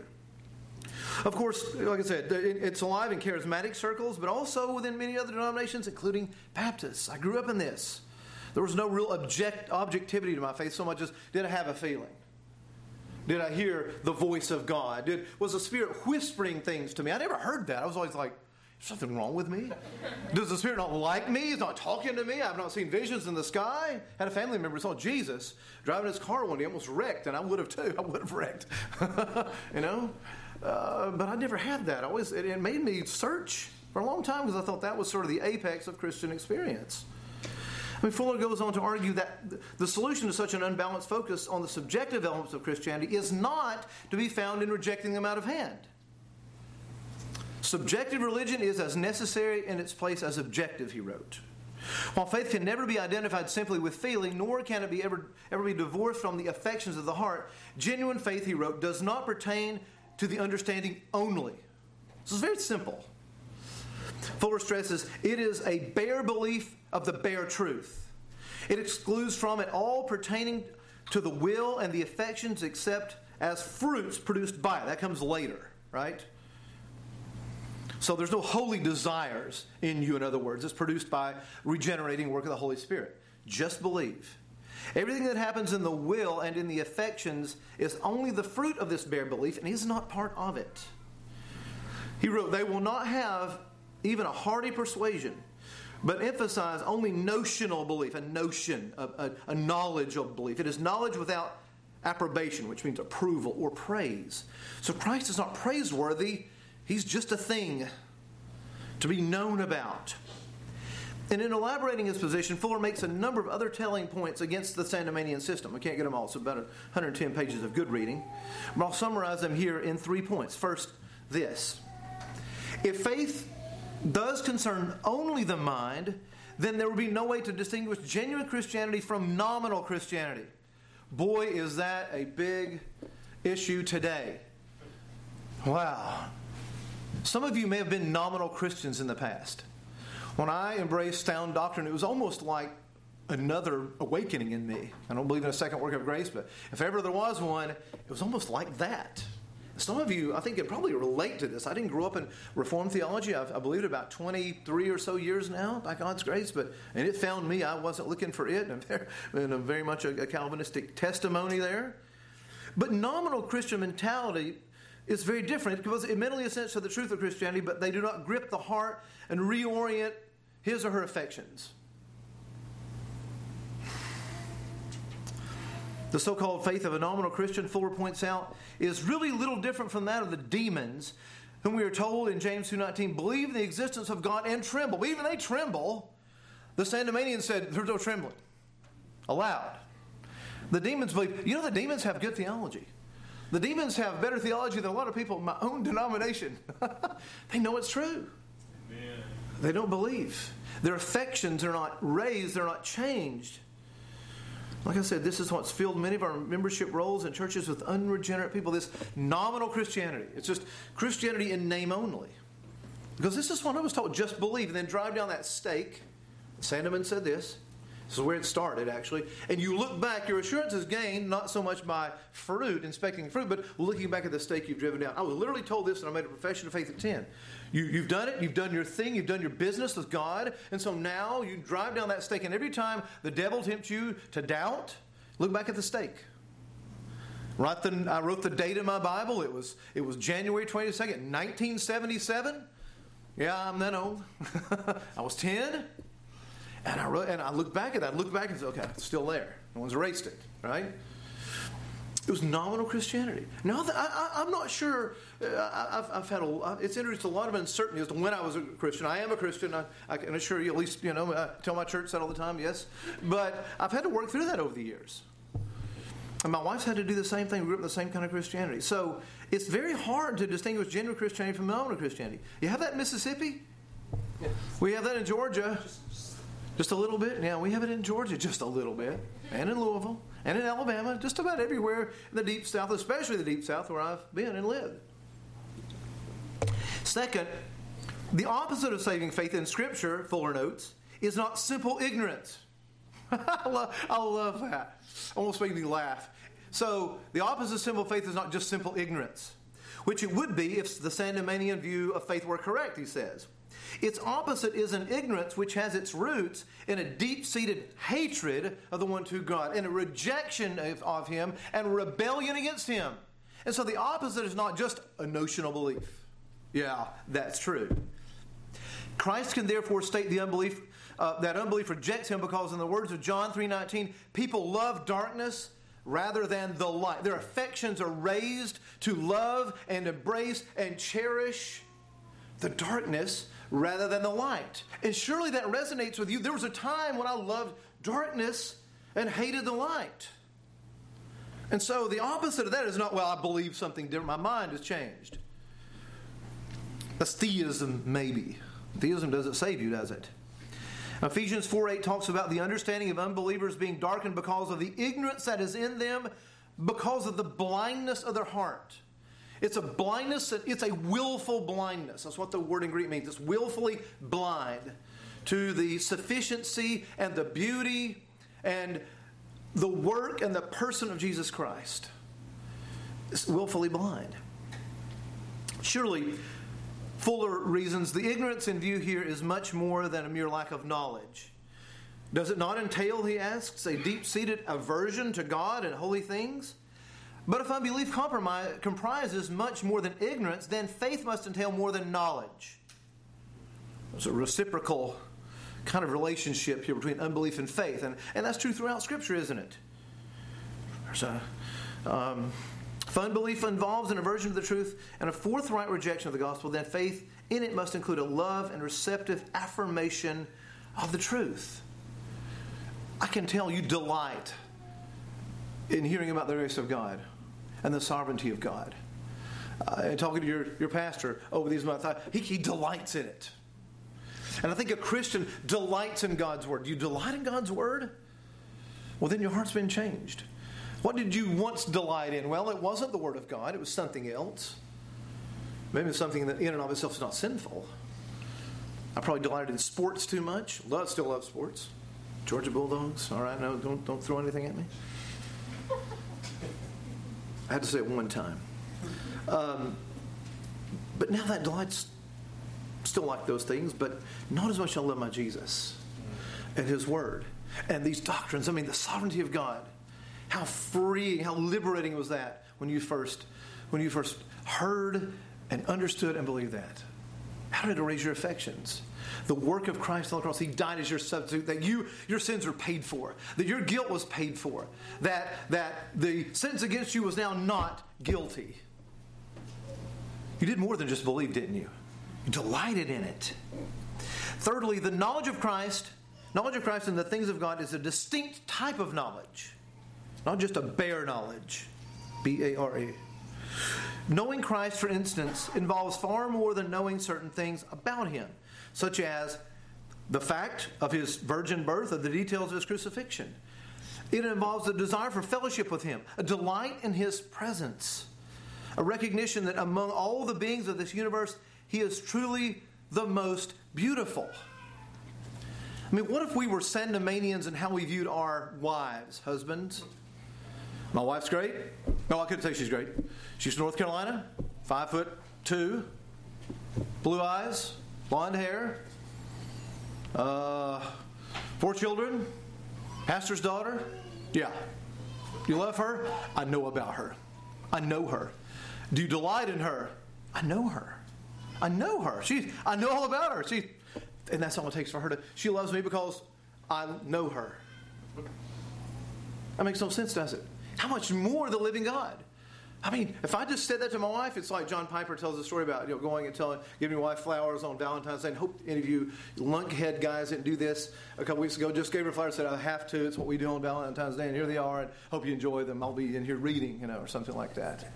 Of course, like I said, it's alive in charismatic circles, but also within many other denominations, including Baptists. I grew up in this. There was no real object, objectivity to my faith so much as, did I have a feeling? Did I hear the voice of God? Did, was the Spirit whispering things to me? I never heard that. I was always like, is something wrong with me? Does the Spirit not like me? He's not talking to me? I've not seen visions in the sky? I had a family member who saw Jesus driving his car one day, almost wrecked, and I would have too. I would have wrecked. You know? Uh, but I never had that. I always, it, it made me search for a long time because I thought that was sort of the apex of Christian experience. I mean, Fuller goes on to argue that the solution to such an unbalanced focus on the subjective elements of Christianity is not to be found in rejecting them out of hand. Subjective religion is as necessary in its place as objective, he wrote. While faith can never be identified simply with feeling, nor can it be ever, ever be divorced from the affections of the heart, genuine faith, he wrote, does not pertain to the understanding only. This is very simple. Fuller stresses, it is a bare belief of the bare truth. It excludes from it all pertaining to the will and the affections except as fruits produced by it. That comes later, right? So there's no holy desires in you, in other words. It's produced by regenerating work of the Holy Spirit. Just believe. Everything that happens in the will and in the affections is only the fruit of this bare belief and is not part of it. He wrote, they will not have even a hearty persuasion, but emphasize only notional belief, a notion, a, a, a knowledge of belief. It is knowledge without approbation, which means approval or praise. So Christ is not praiseworthy. He's just a thing to be known about. And in elaborating his position, Fuller makes a number of other telling points against the Sandemanian system. I can't get them all. It's about one hundred ten pages of good reading. But I'll summarize them here in three points. First, this. If faith does concern only the mind, then there will be no way to distinguish genuine Christianity from nominal Christianity. Boy, is that a big issue today. Wow. Some of you may have been nominal Christians in the past. When I embraced sound doctrine, it was almost like another awakening in me. I don't believe in a second work of grace, but if ever there was one, it was almost like that. Some of you, I think, can probably relate to this. I didn't grow up in Reformed theology. I've, I believed it about twenty-three or so years now, by God's grace. But and it found me. I wasn't looking for it. And, very, and very much a, a Calvinistic testimony there. But nominal Christian mentality is very different because it mentally assents to the truth of Christianity, but they do not grip the heart and reorient his or her affections. The so-called faith of a nominal Christian, Fuller points out, is really little different from that of the demons, whom we are told in James two nineteen, believe in the existence of God and tremble. But even they tremble. The Sandemanians said there's no trembling allowed. The demons believe. You know, the demons have good theology. The demons have better theology than a lot of people in my own denomination. They know it's true. Amen. They don't believe. Their affections are not raised. They're not changed. Like I said, this is what's filled many of our membership rolls in churches with unregenerate people, this nominal Christianity. It's just Christianity in name only. Because this is what I was told, just believe, and then drive down that stake. Sandeman said this. This is where it started, actually. And you look back, your assurance is gained not so much by fruit, inspecting fruit, but looking back at the stake you've driven down. I was literally told this, and I made a profession of faith at ten. You, you've done it, you've done your thing, you've done your business with God, and so now you drive down that stake, and every time the devil tempts you to doubt, look back at the stake. Right the, I wrote the date in my Bible. It was, it was January twenty-second, nineteen seventy-seven. Yeah, I'm that old. I was ten. And I wrote, and I looked back at that. I looked back and said, okay, it's still there. No one's erased it, right? It was nominal Christianity. Now, I, I, I'm not sure. Uh, I've, I've had a. It's introduced a lot of uncertainty as to when I was a Christian. I am a Christian. I, I can assure you, at least, you know, I tell my church that all the time, yes. But I've had to work through that over the years. And my wife's had to do the same thing. We grew up in the same kind of Christianity. So it's very hard to distinguish genuine Christianity from nominal Christianity. You have that in Mississippi? Yes. We have that in Georgia. Just a little bit? Yeah, we have it in Georgia just a little bit. And in Louisville. And in Alabama. Just about everywhere in the Deep South, especially the Deep South where I've been and lived. Second, the opposite of saving faith in Scripture, Fuller notes, is not simple ignorance. I, love, I love that. Almost making me laugh. So, the opposite of simple faith is not just simple ignorance, which it would be if the Sandemanian view of faith were correct, he says. Its opposite is an ignorance which has its roots in a deep-seated hatred of the one true God, and a rejection of, of Him, and rebellion against Him. And so the opposite is not just a notional belief. Yeah, that's true. Christ can therefore state the unbelief, uh, that unbelief rejects Him because, in the words of John three nineteen, people love darkness rather than the light. Their affections are raised to love and embrace and cherish the darkness rather than the light. And surely that resonates with you. There was a time when I loved darkness and hated the light. And so the opposite of that is not, well, I believe something different. My mind has changed. That's theism, maybe. Theism doesn't save you, does it? Ephesians four eight talks about the understanding of unbelievers being darkened because of the ignorance that is in them, because of the blindness of their heart. It's a blindness, it's a willful blindness. That's what the word in Greek means. It's willfully blind to the sufficiency and the beauty and the work and the person of Jesus Christ. It's willfully blind. Surely, Fuller reasons the ignorance in view here is much more than a mere lack of knowledge. Does it not entail, he asks, a deep-seated aversion to God and holy things? But if unbelief comprises much more than ignorance, then faith must entail more than knowledge. There's a reciprocal kind of relationship here between unbelief and faith. And, and that's true throughout Scripture, isn't it? There's a... Um, If unbelief involves an aversion to the truth and a forthright rejection of the gospel, then faith in it must include a love and receptive affirmation of the truth. I can tell you delight in hearing about the grace of God and the sovereignty of God. Uh, and talking to your, your pastor over these months, he, he delights in it. And I think a Christian delights in God's Word. Do you delight in God's Word? Well, then your heart's been changed. What did you once delight in? Well, it wasn't the Word of God. It was something else. Maybe it's something that in and of itself is not sinful. I probably delighted in sports too much. Love, still love sports. Georgia Bulldogs. All right, no, don't, don't throw anything at me. I had to say it one time. Um, but now that delight's still like those things, but not as much as I love my Jesus and His Word and these doctrines. I mean, the sovereignty of God. How freeing, how liberating was that when you first, when you first heard and understood and believed that? How did it raise your affections? The work of Christ on the cross. He died as your substitute. That you, your sins were paid for. That your guilt was paid for. That, that the sentence against you was now not guilty. You did more than just believe, didn't you? You delighted in it. Thirdly, the knowledge of Christ, knowledge of Christ and the things of God is a distinct type of knowledge. Not just a bare knowledge. B A R E. Knowing Christ, for instance, involves far more than knowing certain things about Him, such as the fact of His virgin birth, or the details of His crucifixion. It involves a desire for fellowship with Him, a delight in His presence, a recognition that among all the beings of this universe, He is truly the most beautiful. I mean, what if we were Sandemanians in how we viewed our wives, husbands? My wife's great. No, I couldn't say she's great. She's from North Carolina, five foot two, blue eyes, blonde hair, uh, four children, pastor's daughter. Yeah. You love her? I know about her. I know her. Do you delight in her? I know her. I know her. She. I know all about her. She, and that's all it takes for her to. She loves me because I know her. That makes no sense, does it? How much more the living God? I mean, if I just said that to my wife, it's like John Piper tells a story about, you know, going and telling, giving your wife flowers on Valentine's Day. And hope any of you lunkhead guys didn't do this a couple weeks ago. Just gave her flowers, said, I have to. It's what we do on Valentine's Day. And here they are. And hope you enjoy them. I'll be in here reading, you know, or something like that.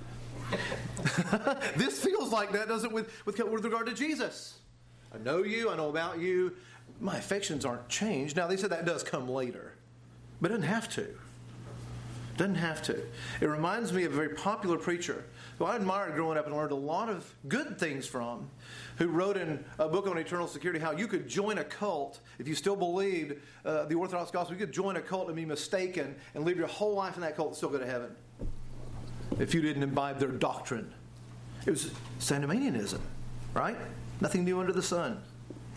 This feels like that, doesn't it, with, with, with regard to Jesus. I know you. I know about you. My affections aren't changed. Now, they said that does come later. But it doesn't have to. Doesn't have to. It reminds me of a very popular preacher who I admired growing up and learned a lot of good things from, who wrote in a book on eternal security how you could join a cult if you still believed uh, the Orthodox gospel. You could join a cult and be mistaken and live your whole life in that cult and still go to heaven if you didn't imbibe their doctrine. It was Sandemanianism, right? Nothing new under the sun.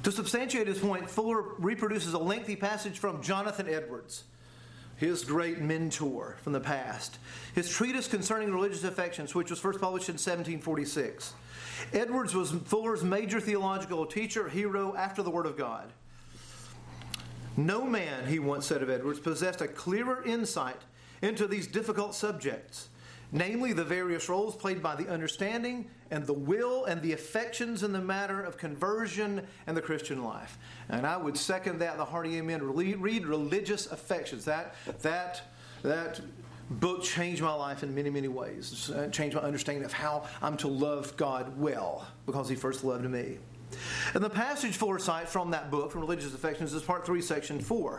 To substantiate his point, Fuller reproduces a lengthy passage from Jonathan Edwards, his great mentor from the past. His treatise concerning religious affections, which was first published in seventeen forty-six. Edwards was Fuller's major theological teacher, hero after the Word of God. No man, he once said of Edwards, possessed a clearer insight into these difficult subjects, namely the various roles played by the understanding and the will and the affections in the matter of conversion and the Christian life. And I would second that, the hearty amen. Read Religious Affections. That, that, that book changed my life in many, many ways. It changed my understanding of how I'm to love God well, because he first loved me. And the passage Fuller cites from that book, from Religious Affections, is part three, section four,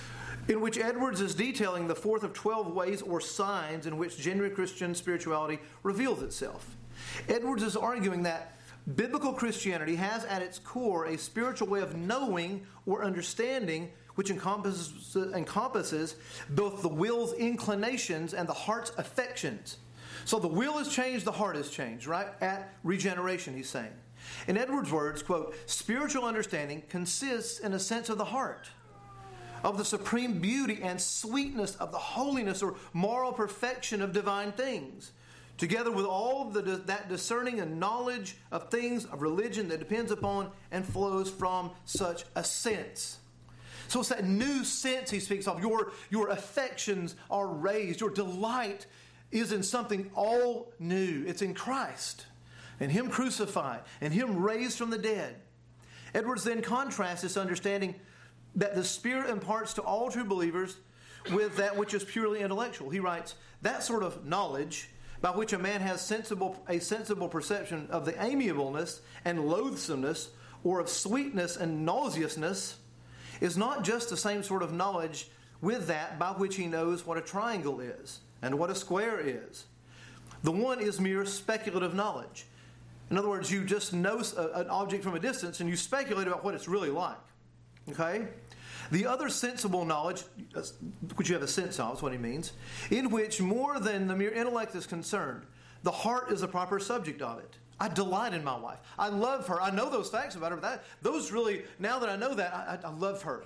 in which Edwards is detailing the fourth of twelve ways or signs in which genuine Christian spirituality reveals itself. Edwards is arguing that biblical Christianity has at its core a spiritual way of knowing or understanding which encompasses, encompasses both the will's inclinations and the heart's affections. So the will is changed, the heart is changed, right? At regeneration, he's saying. In Edwards' words, quote, spiritual understanding consists in a sense of the heart, of the supreme beauty and sweetness of the holiness or moral perfection of divine things, together with all the, that discerning and knowledge of things of religion that depends upon and flows from such a sense. So it's that new sense he speaks of. Your, your affections are raised. Your delight is in something all new. It's in Christ and him crucified and him raised from the dead. Edwards then contrasts this understanding that the Spirit imparts to all true believers with that which is purely intellectual. He writes, that sort of knowledge by which a man has sensible, a sensible perception of the amiableness and loathsomeness, or of sweetness and nauseousness, is not just the same sort of knowledge with that by which he knows what a triangle is and what a square is. The one is mere speculative knowledge. In other words, you just know an object from a distance and you speculate about what it's really like. Okay? The other sensible knowledge, which you have a sense of, is what he means, in which more than the mere intellect is concerned, the heart is the proper subject of it. I delight in my wife. I love her. I know those facts about her. But that, those really, now that I know that, I, I love her.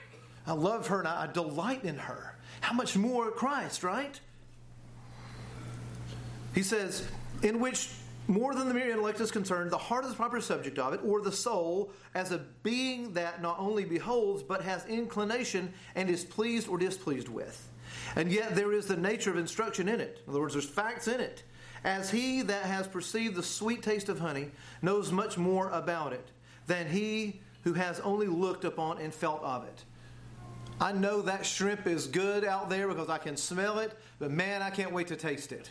I love her and I, I delight in her. How much more Christ, right? He says, in which more than the mere intellect is concerned, the heart is the proper subject of it, or the soul, as a being that not only beholds, but has inclination and is pleased or displeased with. And yet there is the nature of instruction in it. In other words, there's facts in it. As he that has perceived the sweet taste of honey knows much more about it than he who has only looked upon and felt of it. I know that shrimp is good out there because I can smell it, but man, I can't wait to taste it.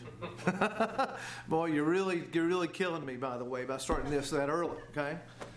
Boy, you're really, you're really killing me, by the way, by starting this that early, okay?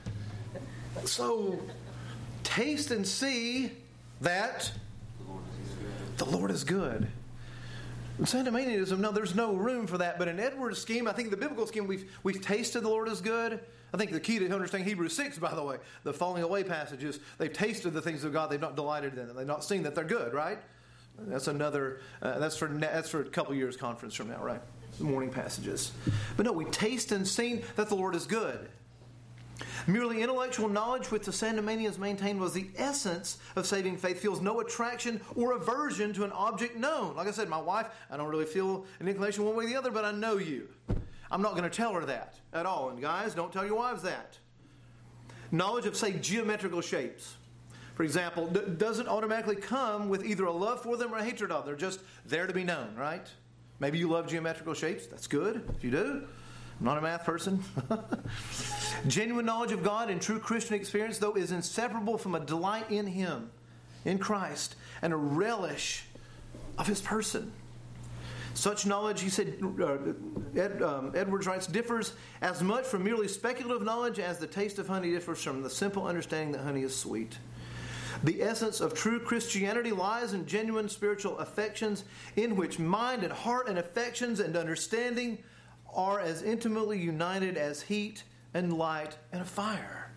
So, taste and see that the Lord is good. In Sandemanianism, no, there's no room for that. But in Edwards' scheme, I think the biblical scheme, we've, we've tasted the Lord is good. I think the key to understanding Hebrews six, by the way, the falling away passages, they've tasted the things of God, they've not delighted in them. They've not seen that they're good, right? That's another, uh, that's for that's for a couple years conference from now, right? The morning passages. But no, we taste and seen that the Lord is good. Merely intellectual knowledge which the Sandemanians maintained was the essence of saving faith feels no attraction or aversion to an object known. Like I said, my wife, I don't really feel an inclination one way or the other, but I know you. I'm not going to tell her that at all. And guys, don't tell your wives that. Knowledge of, say, geometrical shapes, for example, d- doesn't automatically come with either a love for them or a hatred of them. They're just there to be known, right? Maybe you love geometrical shapes. That's good if you do. I'm not a math person. Genuine knowledge of God and true Christian experience, though, is inseparable from a delight in Him, in Christ, and a relish of His person. Such knowledge, he said, uh, Ed, um, Edwards writes, differs as much from merely speculative knowledge as the taste of honey differs from the simple understanding that honey is sweet. The essence of true Christianity lies in genuine spiritual affections, in which mind and heart and affections and understanding are as intimately united as heat and light and a fire.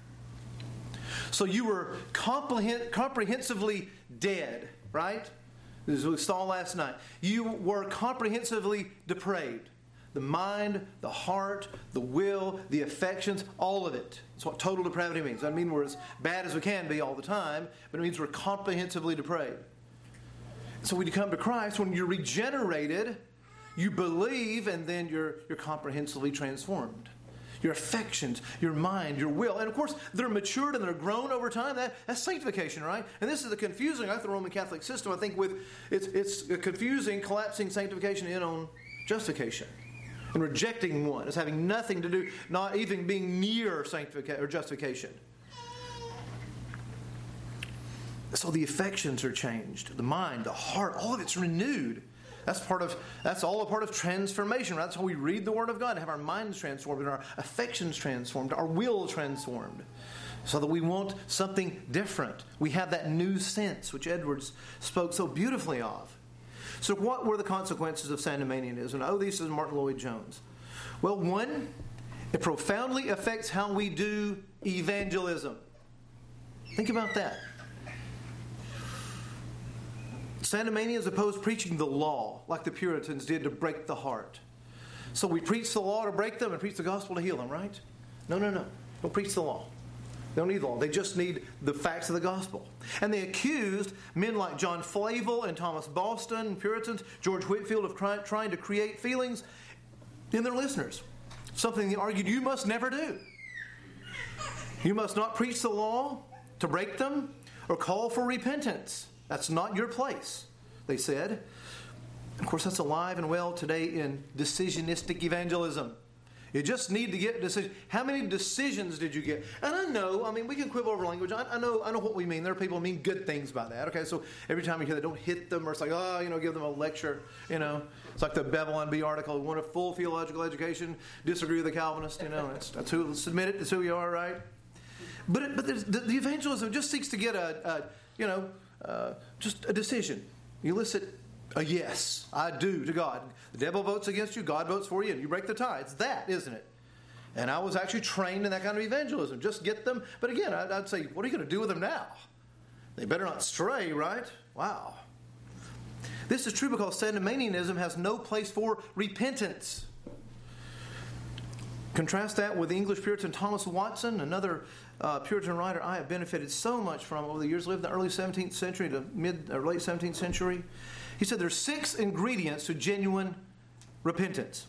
So you were comprehend, comprehensively dead, right? As we saw last night. You were comprehensively depraved. The the mind, the heart, the will, the affections, all of it. That's what total depravity means. That doesn't mean we're as bad as we can be all the time, but it means we're comprehensively depraved. So when you come to Christ, when you're regenerated, you believe, and then you're, you're comprehensively transformed. Your affections, your mind, your will. And of course, they're matured and they're grown over time. That, that's sanctification, right? And this is the confusing, I think, the Roman Catholic system, I think, with it's, it's confusing, collapsing sanctification in on justification. And rejecting one as having nothing to do, not even being near sanctification or justification. So the affections are changed. The mind, the heart, all of it's renewed. That's part of. That's all a part of transformation. Right? That's how we read the Word of God, to have our minds transformed, and our affections transformed, our will transformed, so that we want something different. We have that new sense, which Edwards spoke so beautifully of. So what were the consequences of Sandemanianism? Oh, this is Martin Lloyd-Jones. Well, one, it profoundly affects how we do evangelism. Think about that. Sandemanians opposed preaching the law like the Puritans did to break the heart. So we preach the law to break them and preach the gospel to heal them, right? No, no, no. Don't preach the law. They don't need the law. They just need the facts of the gospel. And they accused men like John Flavel and Thomas Boston, Puritans, George Whitefield, of cry, trying to create feelings in their listeners. Something they argued you must never do. You must not preach the law to break them or call for repentance. That's not your place, they said. Of course, that's alive and well today in decisionistic evangelism. You just need to get decisions. How many decisions did you get? And I know, I mean, we can quibble over language. I, I know I know what we mean. There are people who mean good things by that. Okay, so every time you hear that, don't hit them, or it's like, oh, you know, give them a lecture. You know, it's like the Babylon Bee article, want a full theological education, disagree with the Calvinist. You know, that's, that's who, let's admit it, that's who you are, right? But, it, but the, the evangelism just seeks to get a, a you know, uh, just a decision. You elicit a yes, I do to God. The devil votes against you, God votes for you, and you break the tie. It's that, isn't it? And I was actually trained in that kind of evangelism. Just get them. But again, I'd, I'd say, what are you going to do with them now? They better not stray, right? Wow. This is true because Sandemanianism has no place for repentance. Contrast that with the English Puritan Thomas Watson, another uh, Puritan writer I have benefited so much from over the years. Lived in the early seventeenth century to mid or late seventeenth century. He said there's six ingredients to genuine repentance.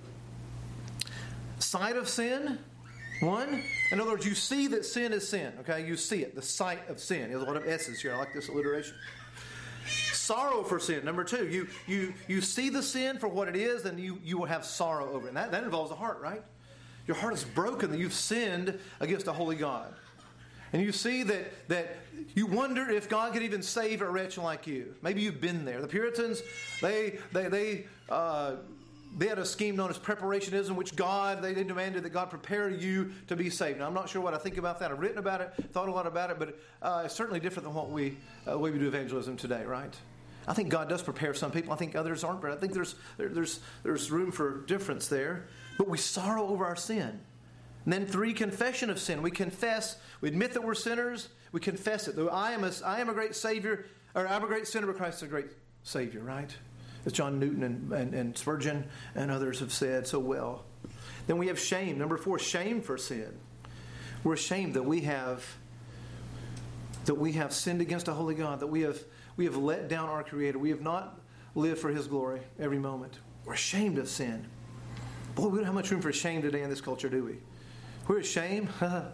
Sight of sin, one. In other words, you see that sin is sin. Okay, you see it. The sight of sin. There's a lot of S's here. I like this alliteration. Sorrow for sin. Number two, you you you see the sin for what it is, and you you will have sorrow over it. And that, that involves the heart, right? Your heart is broken that you've sinned against a holy God. And you see that, that you wonder if God could even save a wretch like you. Maybe you've been there. The Puritans, they they they uh, they had a scheme known as preparationism, which God, they, they demanded that God prepare you to be saved. Now, I'm not sure what I think about that. I've written about it, thought a lot about it, but uh, it's certainly different than what we uh, way we do evangelism today, right? I think God does prepare some people. I think others aren't, but I think there's there, there's there's room for difference there. But we sorrow over our sin. And then three, confession of sin. We confess, we admit that we're sinners, we confess it. Though I am a, I am a great Savior, or I'm a great sinner, but Christ is a great Savior, right? As John Newton and, and, and Spurgeon and others have said so well. Then we have shame. Number four, shame for sin. We're ashamed that we have that we have sinned against a holy God, that we have we have let down our Creator. We have not lived for His glory every moment. We're ashamed of sin. Boy, we don't have much room for shame today in this culture, do we? We're ashamed.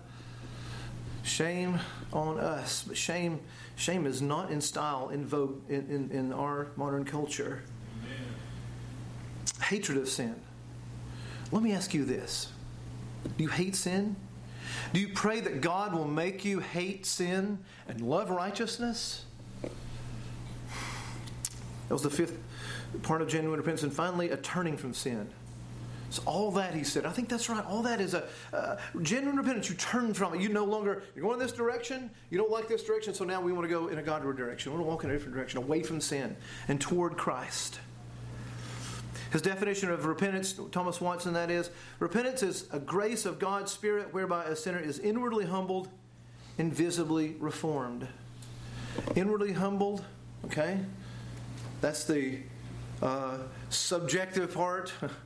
Shame on us. But shame shame is not in style, in vogue in, in, in our modern culture. Amen. Hatred of sin. Let me ask you this. Do you hate sin? Do you pray that God will make you hate sin and love righteousness? That was the fifth part of genuine repentance. And finally, a turning from sin. So all that, he said, I think that's right. All that is a uh, genuine repentance. You turn from it. You no longer, you're going this direction. You don't like this direction. So now we want to go in a Godward direction. We want to walk in a different direction, away from sin and toward Christ. His definition of repentance, Thomas Watson, that is, repentance is a grace of God's Spirit whereby a sinner is inwardly humbled and visibly reformed. Inwardly humbled, okay? That's the uh, subjective part.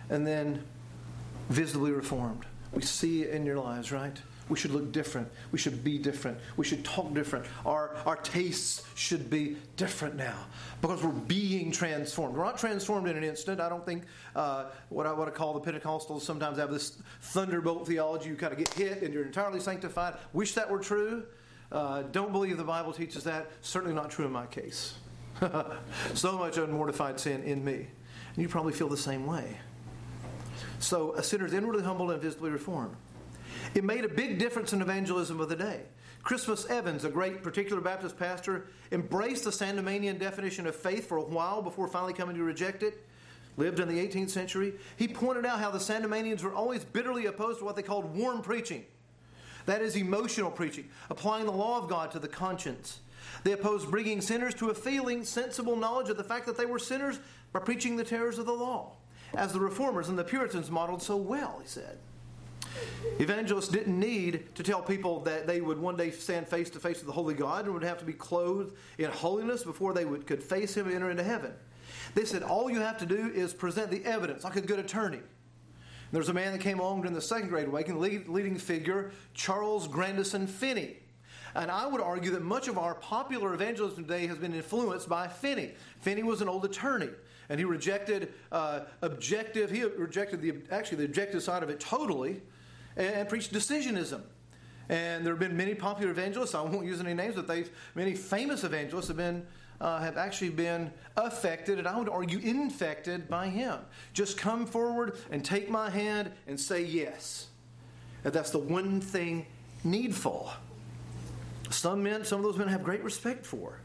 and then visibly reformed. We see it in your lives, right? We should look different. We should be different. We should talk different. Our, our tastes should be different now because we're being transformed. We're not transformed in an instant. I don't think uh, what I what I call the Pentecostals sometimes have this thunderbolt theology. You kind of get hit and you're entirely sanctified. Wish that were true. Uh, don't believe the Bible teaches that. Certainly not true in my case. So much unmortified sin in me. And you probably feel the same way. So a sinner is inwardly humbled and visibly reformed. It made a big difference in evangelism of the day. Christmas Evans, a great particular Baptist pastor, embraced the Sandemanian definition of faith for a while before finally coming to reject it. Lived in the eighteenth century. He pointed out how the Sandemanians were always bitterly opposed to what they called warm preaching. That is emotional preaching, applying the law of God to the conscience. They opposed bringing sinners to a feeling, sensible knowledge of the fact that they were sinners by preaching the terrors of the law, as the Reformers and the Puritans modeled so well, he said. Evangelists didn't need to tell people that they would one day stand face to face with the Holy God and would have to be clothed in holiness before they would, could face Him and enter into heaven. They said all you have to do is present the evidence, like a good attorney. And there's a man that came along during the Second Great Awakening, lead, leading figure, Charles Grandison Finney. And I would argue that much of our popular evangelism today has been influenced by Finney. Finney was an old attorney. And he rejected uh, objective, he rejected the actually the objective side of it totally, and, and preached decisionism. And there have been many popular evangelists. I won't use any names, but they've many famous evangelists have been uh, have actually been affected, and I would argue infected by him. Just come forward and take my hand and say yes. And that's the one thing needful. Some men, some of those men, have great respect for.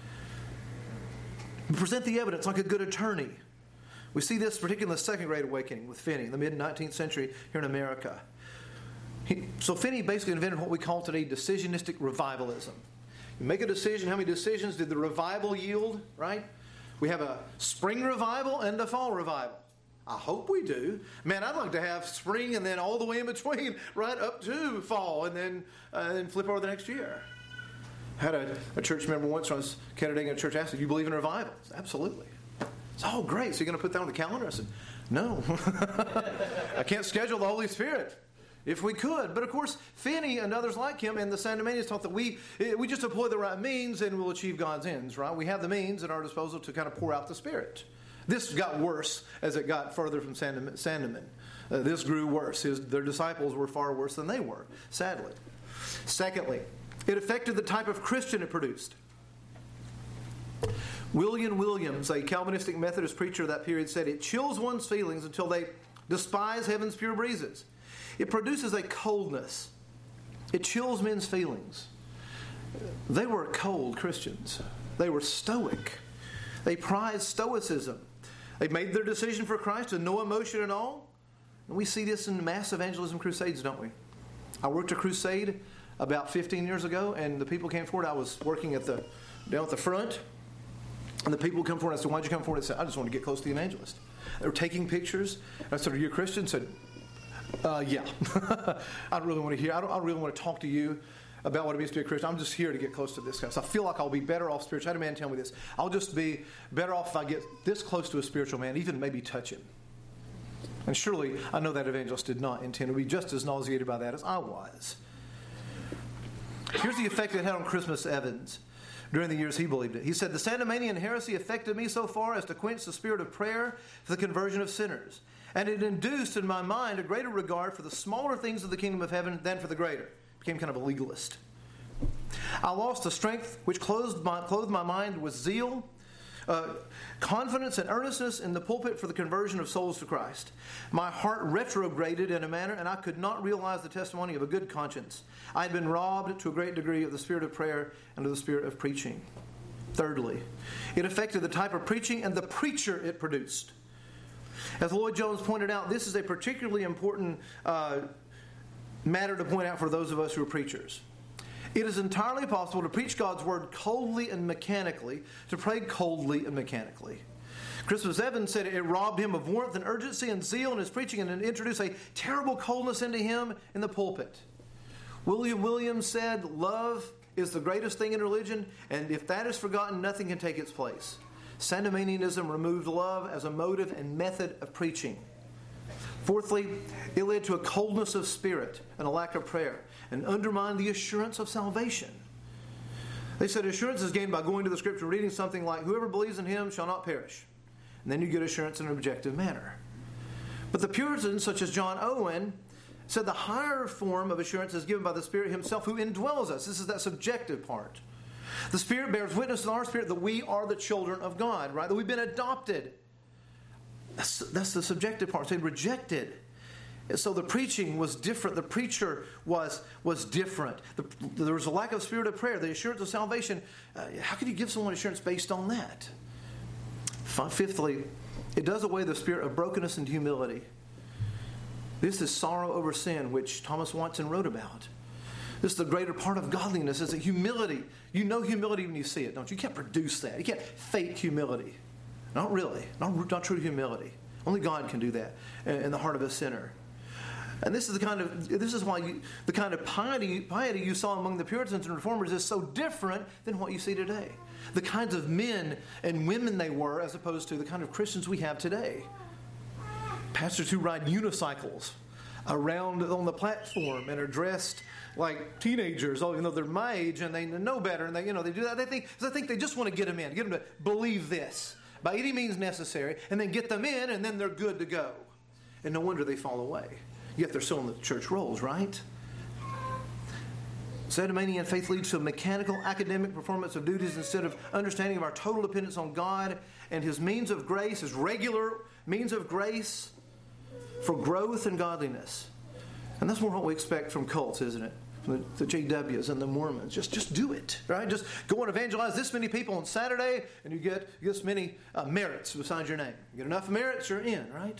Present the evidence like a good attorney. We see this particularly in the Second Great Awakening with Finney in the mid-nineteenth century here in America. He, so Finney basically invented what we call today decisionistic revivalism. You make a decision, how many decisions did the revival yield, right? We have a spring revival and a fall revival. I hope we do. Man, I'd like to have spring and then all the way in between, right up to fall, and then, uh, and then flip over the next year. I had a, a church member once when I was candidating a church asked, do you believe in revival? I said, absolutely. It's all great. So you're going to put that on the calendar? I said, no. I can't schedule the Holy Spirit. If we could. But of course, Finney and others like him and the Sandemanians taught that we we just employ the right means and we'll achieve God's ends, right? We have the means at our disposal to kind of pour out the Spirit. This got worse as it got further from Sandeman. Uh, this grew worse. His, their disciples were far worse than they were, sadly. Secondly, it affected the type of Christian it produced. William Williams, a Calvinistic Methodist preacher of that period, said, it chills one's feelings until they despise heaven's pure breezes. It produces a coldness. It chills men's feelings. They were cold Christians. They were stoic. They prized stoicism. They made their decision for Christ with no emotion at all. And we see this in mass evangelism crusades, don't we? I worked a crusade about fifteen years ago, and the people came forward. I was working at the down at the front, and the people come forward. I said, why'd you come forward? I said, I just want to get close to the evangelist. They were taking pictures. I said, are you a Christian? I said, uh, yeah. I don't really want to hear. I don't, I don't really want to talk to you about what it means to be a Christian. I'm just here to get close to this guy. So I feel like I'll be better off spiritually. I had a man tell me this. I'll just be better off if I get this close to a spiritual man, even maybe touch him. And surely, I know that evangelist did not intend to be just as nauseated by that as I was. Here's the effect it had on Christmas Evans during the years he believed it. He said, the Sandemanian heresy affected me so far as to quench the spirit of prayer for the conversion of sinners. And it induced in my mind a greater regard for the smaller things of the kingdom of heaven than for the greater. Became kind of a legalist. I lost the strength which clothed my, clothed my mind with zeal, uh, confidence and earnestness in the pulpit for the conversion of souls to Christ. My heart retrograded in a manner, and I could not realize the testimony of a good conscience. I had been robbed to a great degree of the spirit of prayer and of the spirit of preaching. Thirdly, it affected the type of preaching and the preacher it produced. As Lloyd Jones pointed out, this is a particularly important uh, matter to point out for those of us who are preachers. It is entirely possible to preach God's word coldly and mechanically, to pray coldly and mechanically. Christmas Evans said it robbed him of warmth and urgency and zeal in his preaching and introduced a terrible coldness into him in the pulpit. William Williams said, love is the greatest thing in religion, and if that is forgotten, nothing can take its place. Sandemanianism removed love as a motive and method of preaching. Fourthly, it led to a coldness of spirit and a lack of prayer, and undermined the assurance of salvation. They said assurance is gained by going to the Scripture, reading something like, whoever believes in him shall not perish. And then you get assurance in an objective manner. But the Puritans, such as John Owen, said the higher form of assurance is given by the Spirit himself who indwells us. This is that subjective part. The Spirit bears witness in our spirit that we are the children of God, right? That we've been adopted. That's, that's the subjective part. They rejected. And so the preaching was different. The preacher was, was different. The, there was a lack of spirit of prayer. The assurance of salvation. Uh, how could you give someone assurance based on that? Fifthly, it does away the spirit of brokenness and humility. This is sorrow over sin, which Thomas Watson wrote about. This is the greater part of godliness, is a humility. You know humility when you see it, don't you? You can't produce that. You can't fake humility. Not really. Not, not true humility. Only God can do that in the heart of a sinner. And this is the kind of this is why you, the kind of piety piety you saw among the Puritans and Reformers is so different than what you see today. The kinds of men and women they were, as opposed to the kind of Christians we have today. Pastors who ride unicycles around on the platform and are dressed like teenagers, even though they're my age and they know better, and they you know they do that. They think I think they just want to get them in, get them to believe this by any means necessary, and then get them in, and then they're good to go. And no wonder they fall away. Yet they're still in the church rolls, right? Saddamanian faith leads to a mechanical academic performance of duties instead of understanding of our total dependence on God and His means of grace, His regular means of grace for growth and godliness. And that's more what we expect from cults, isn't it? From the, the J Ws and the Mormons. Just, just do it, right? Just go and evangelize this many people on Saturday, and you get this many uh, merits beside your name. You get enough merits, you're in, right?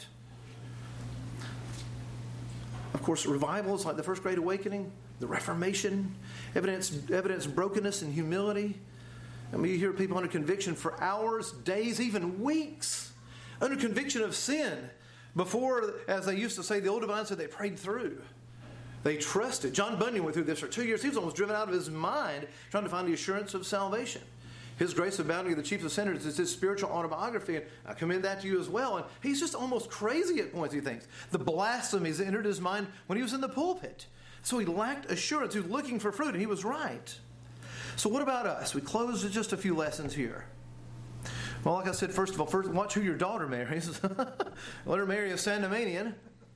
Of course, revivals like the First Great Awakening, the Reformation, evidence, evidence brokenness and humility. I mean, you hear people under conviction for hours, days, even weeks, under conviction of sin. Before, as they used to say, the old divine said they prayed through. They trusted. John Bunyan went through this for two years. He was almost driven out of his mind trying to find the assurance of salvation. His Grace Abounding of the Chief of Sinners is his spiritual autobiography, and I commend that to you as well. And he's just almost crazy at points, he thinks. The blasphemies entered his mind when he was in the pulpit. So he lacked assurance. He was looking for fruit, and he was right. So what about us? We close with just a few lessons here. Well, like I said, first of all, first watch who your daughter marries. Let her marry a Saddamanian.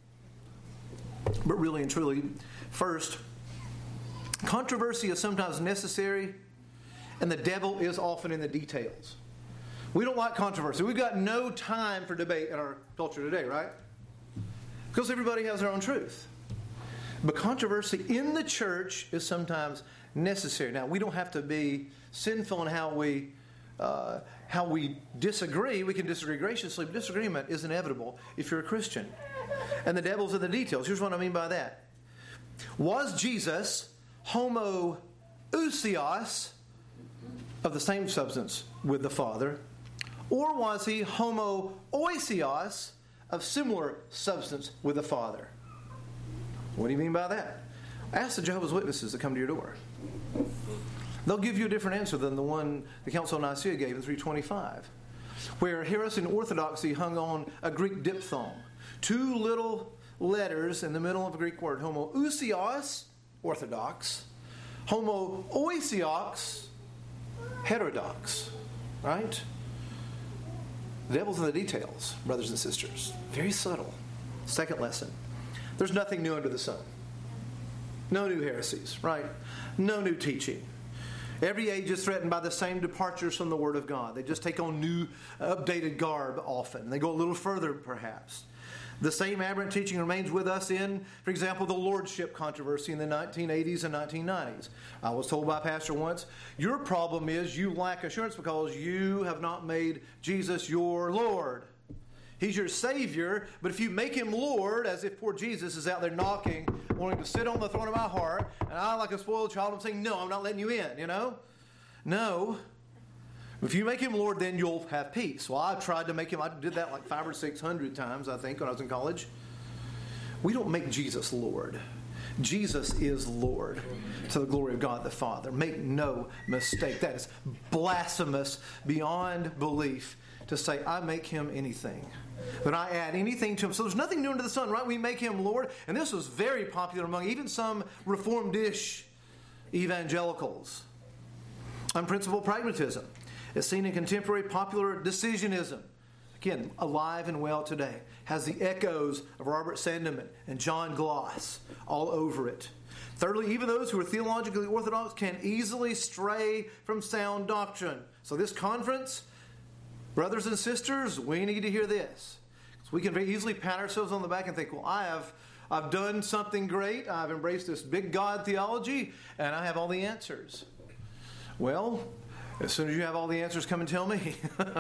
But really and truly, first, controversy is sometimes necessary, and the devil is often in the details. We don't like controversy. We've got no time for debate in our culture today, right? Because everybody has their own truth. But controversy in the church is sometimes necessary. Now, we don't have to be sinful in how we uh, how we disagree. We can disagree graciously, but disagreement is inevitable if you're a Christian. And the devil's in the details. Here's what I mean by that. Was Jesus homoousios, of the same substance with the Father, or was he homoousios, of similar substance with the Father? What do you mean by that? Ask the Jehovah's Witnesses that come to your door. They'll give you a different answer than the one the Council of Nicaea gave in three twenty-five, where heresy and orthodoxy hung on a Greek diphthong. Two little letters in the middle of a Greek word. Homoousios, orthodox. Homoousios, heterodox. Right? The devil's in the details, brothers and sisters. Very subtle. Second lesson. There's nothing new under the sun. No new heresies, right? No new teaching. Every age is threatened by the same departures from the Word of God. They just take on new, updated garb often. They go a little further, perhaps. The same aberrant teaching remains with us in, for example, the lordship controversy in the nineteen eighties and nineteen nineties. I was told by a pastor once, your problem is you lack assurance because you have not made Jesus your Lord. He's your Savior, but if you make Him Lord, as if poor Jesus is out there knocking, wanting to sit on the throne of my heart, and I, like a spoiled child, am saying, no, I'm not letting you in, you know? No. If you make Him Lord, then you'll have peace. Well, I've tried to make Him, I did that like five or six hundred times, I think, when I was in college. We don't make Jesus Lord. Jesus is Lord to the glory of God the Father. Make no mistake. That is blasphemous beyond belief to say, I make Him anything. that I add anything to him. So there's nothing new under the sun, right? We make him Lord. And this was very popular among even some reformed-ish evangelicals. Unprincipled pragmatism is seen in contemporary popular decisionism. Again, alive and well today. Has the echoes of Robert Sandeman and John Gloss all over it. Thirdly, even those who are theologically orthodox can easily stray from sound doctrine. So this conference, brothers and sisters, we need to hear this. So we can very easily pat ourselves on the back and think, well, I have I've done something great. I've embraced this big God theology, and I have all the answers. Well, as soon as you have all the answers, come and tell me.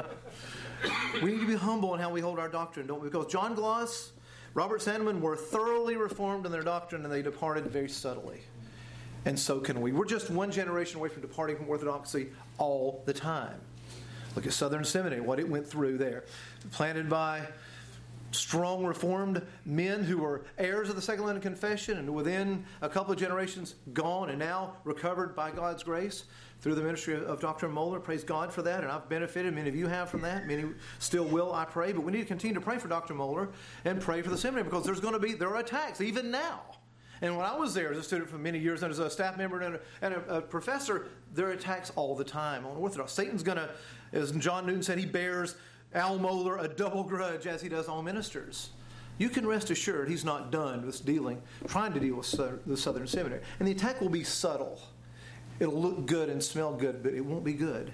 We need to be humble in how we hold our doctrine, don't we? Because John Gloss, Robert Sandeman were thoroughly reformed in their doctrine, and they departed very subtly. And so can we. We're just one generation away from departing from orthodoxy all the time. Look at Southern Seminary, what it went through there. Planted by strong Reformed men who were heirs of the Second London Confession, and within a couple of generations gone and now recovered by God's grace through the ministry of Doctor Mohler. Praise God for that, and I've benefited. Many of you have from that. Many still will, I pray. But we need to continue to pray for Doctor Mohler and pray for the seminary, because there's going to be, there are attacks even now. And when I was there as a student for many years and as a staff member and a, and a, a professor, there are attacks all the time on Orthodox. Satan's going to, as John Newton said, he bears Al Mohler a double grudge as he does all ministers. You can rest assured he's not done with dealing, trying to deal with the Southern Seminary. And the attack will be subtle. It'll look good and smell good, but it won't be good.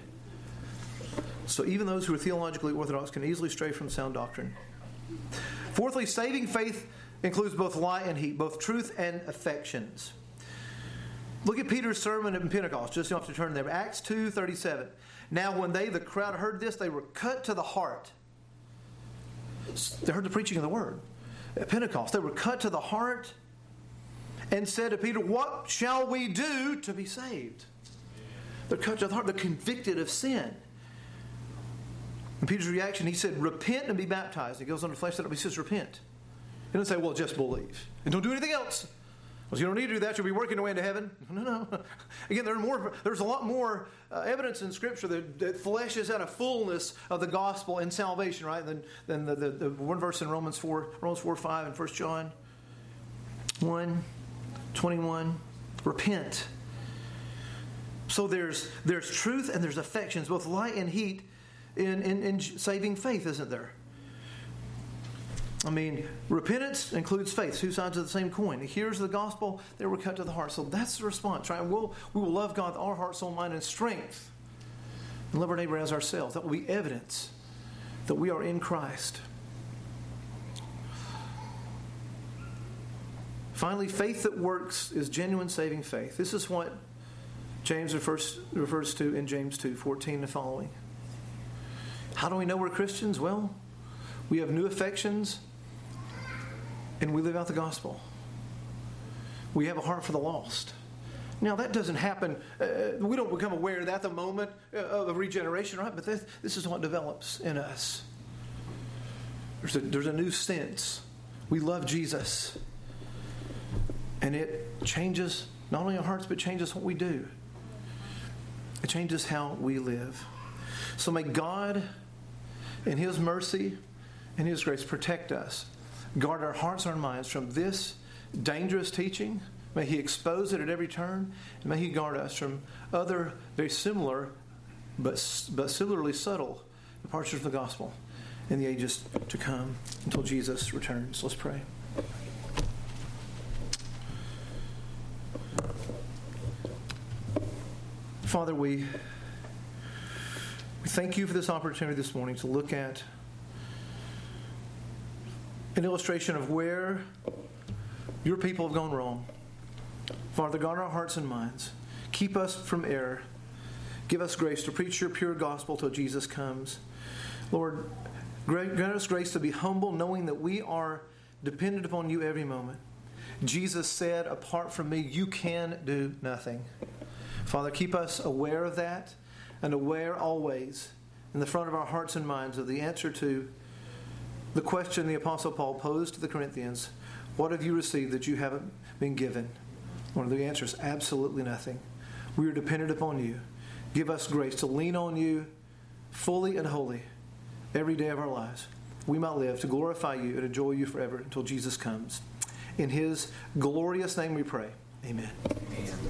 So even those who are theologically orthodox can easily stray from sound doctrine. Fourthly, saving faith includes both light and heat, both truth and affections. Look at Peter's sermon at Pentecost. Just don't have to turn there. Acts two thirty-seven. Now when they, the crowd, heard this, they were cut to the heart. They heard the preaching of the word. At Pentecost, they were cut to the heart and said to Peter, what shall we do to be saved? They're cut to the heart. They're convicted of sin. And Peter's reaction, he said, repent and be baptized. He goes on to flesh that up. He says, repent. He doesn't say, well, just believe. And don't do anything else. Well, you don't need to do that. You'll be working your way into heaven. No, no. Again, there are more, there's a lot more uh, evidence in Scripture that, that fleshes out a fullness of the gospel and salvation, right? Than, than the, the, the one verse in Romans four, Romans four, five, and First John one, twenty-one. Repent. So there's there's truth and there's affections, both light and heat, in, in, in saving faith, isn't there? I mean, repentance includes faith, two sides of the same coin. He hears the gospel, they were cut to the heart. So that's the response, right? We'll, we will love God with our heart, soul, mind, and strength, and love our neighbor as ourselves. That will be evidence that we are in Christ. Finally, faith that works is genuine saving faith. This is what James refers, refers to in James two fourteen and following. How do we know we're Christians? Well, we have new affections, and we live out the gospel. We have a heart for the lost. Now, that doesn't happen. Uh, we don't become aware of that at the moment of regeneration, right? But this, this is what develops in us. There's a, there's a new sense. We love Jesus. And it changes not only our hearts, but changes what we do. It changes how we live. So may God, in His mercy and His grace, protect us. Guard our hearts and our minds from this dangerous teaching. May He expose it at every turn. And may He guard us from other very similar, but, but similarly subtle departures from the gospel in the ages to come until Jesus returns. Let's pray. Father, we, we thank You for this opportunity this morning to look at an illustration of where Your people have gone wrong. Father, guard our hearts and minds. Keep us from error. Give us grace to preach Your pure gospel till Jesus comes. Lord, grant us grace to be humble, knowing that we are dependent upon You every moment. Jesus said, apart from Me, you can do nothing. Father, keep us aware of that and aware always in the front of our hearts and minds of the answer to the question the Apostle Paul posed to the Corinthians, what have you received that you haven't been given? One of the answers, absolutely nothing. We are dependent upon You. Give us grace to lean on You fully and wholly every day of our lives. we might live to glorify you and enjoy you forever until Jesus comes. In his glorious name we pray. Amen. Amen.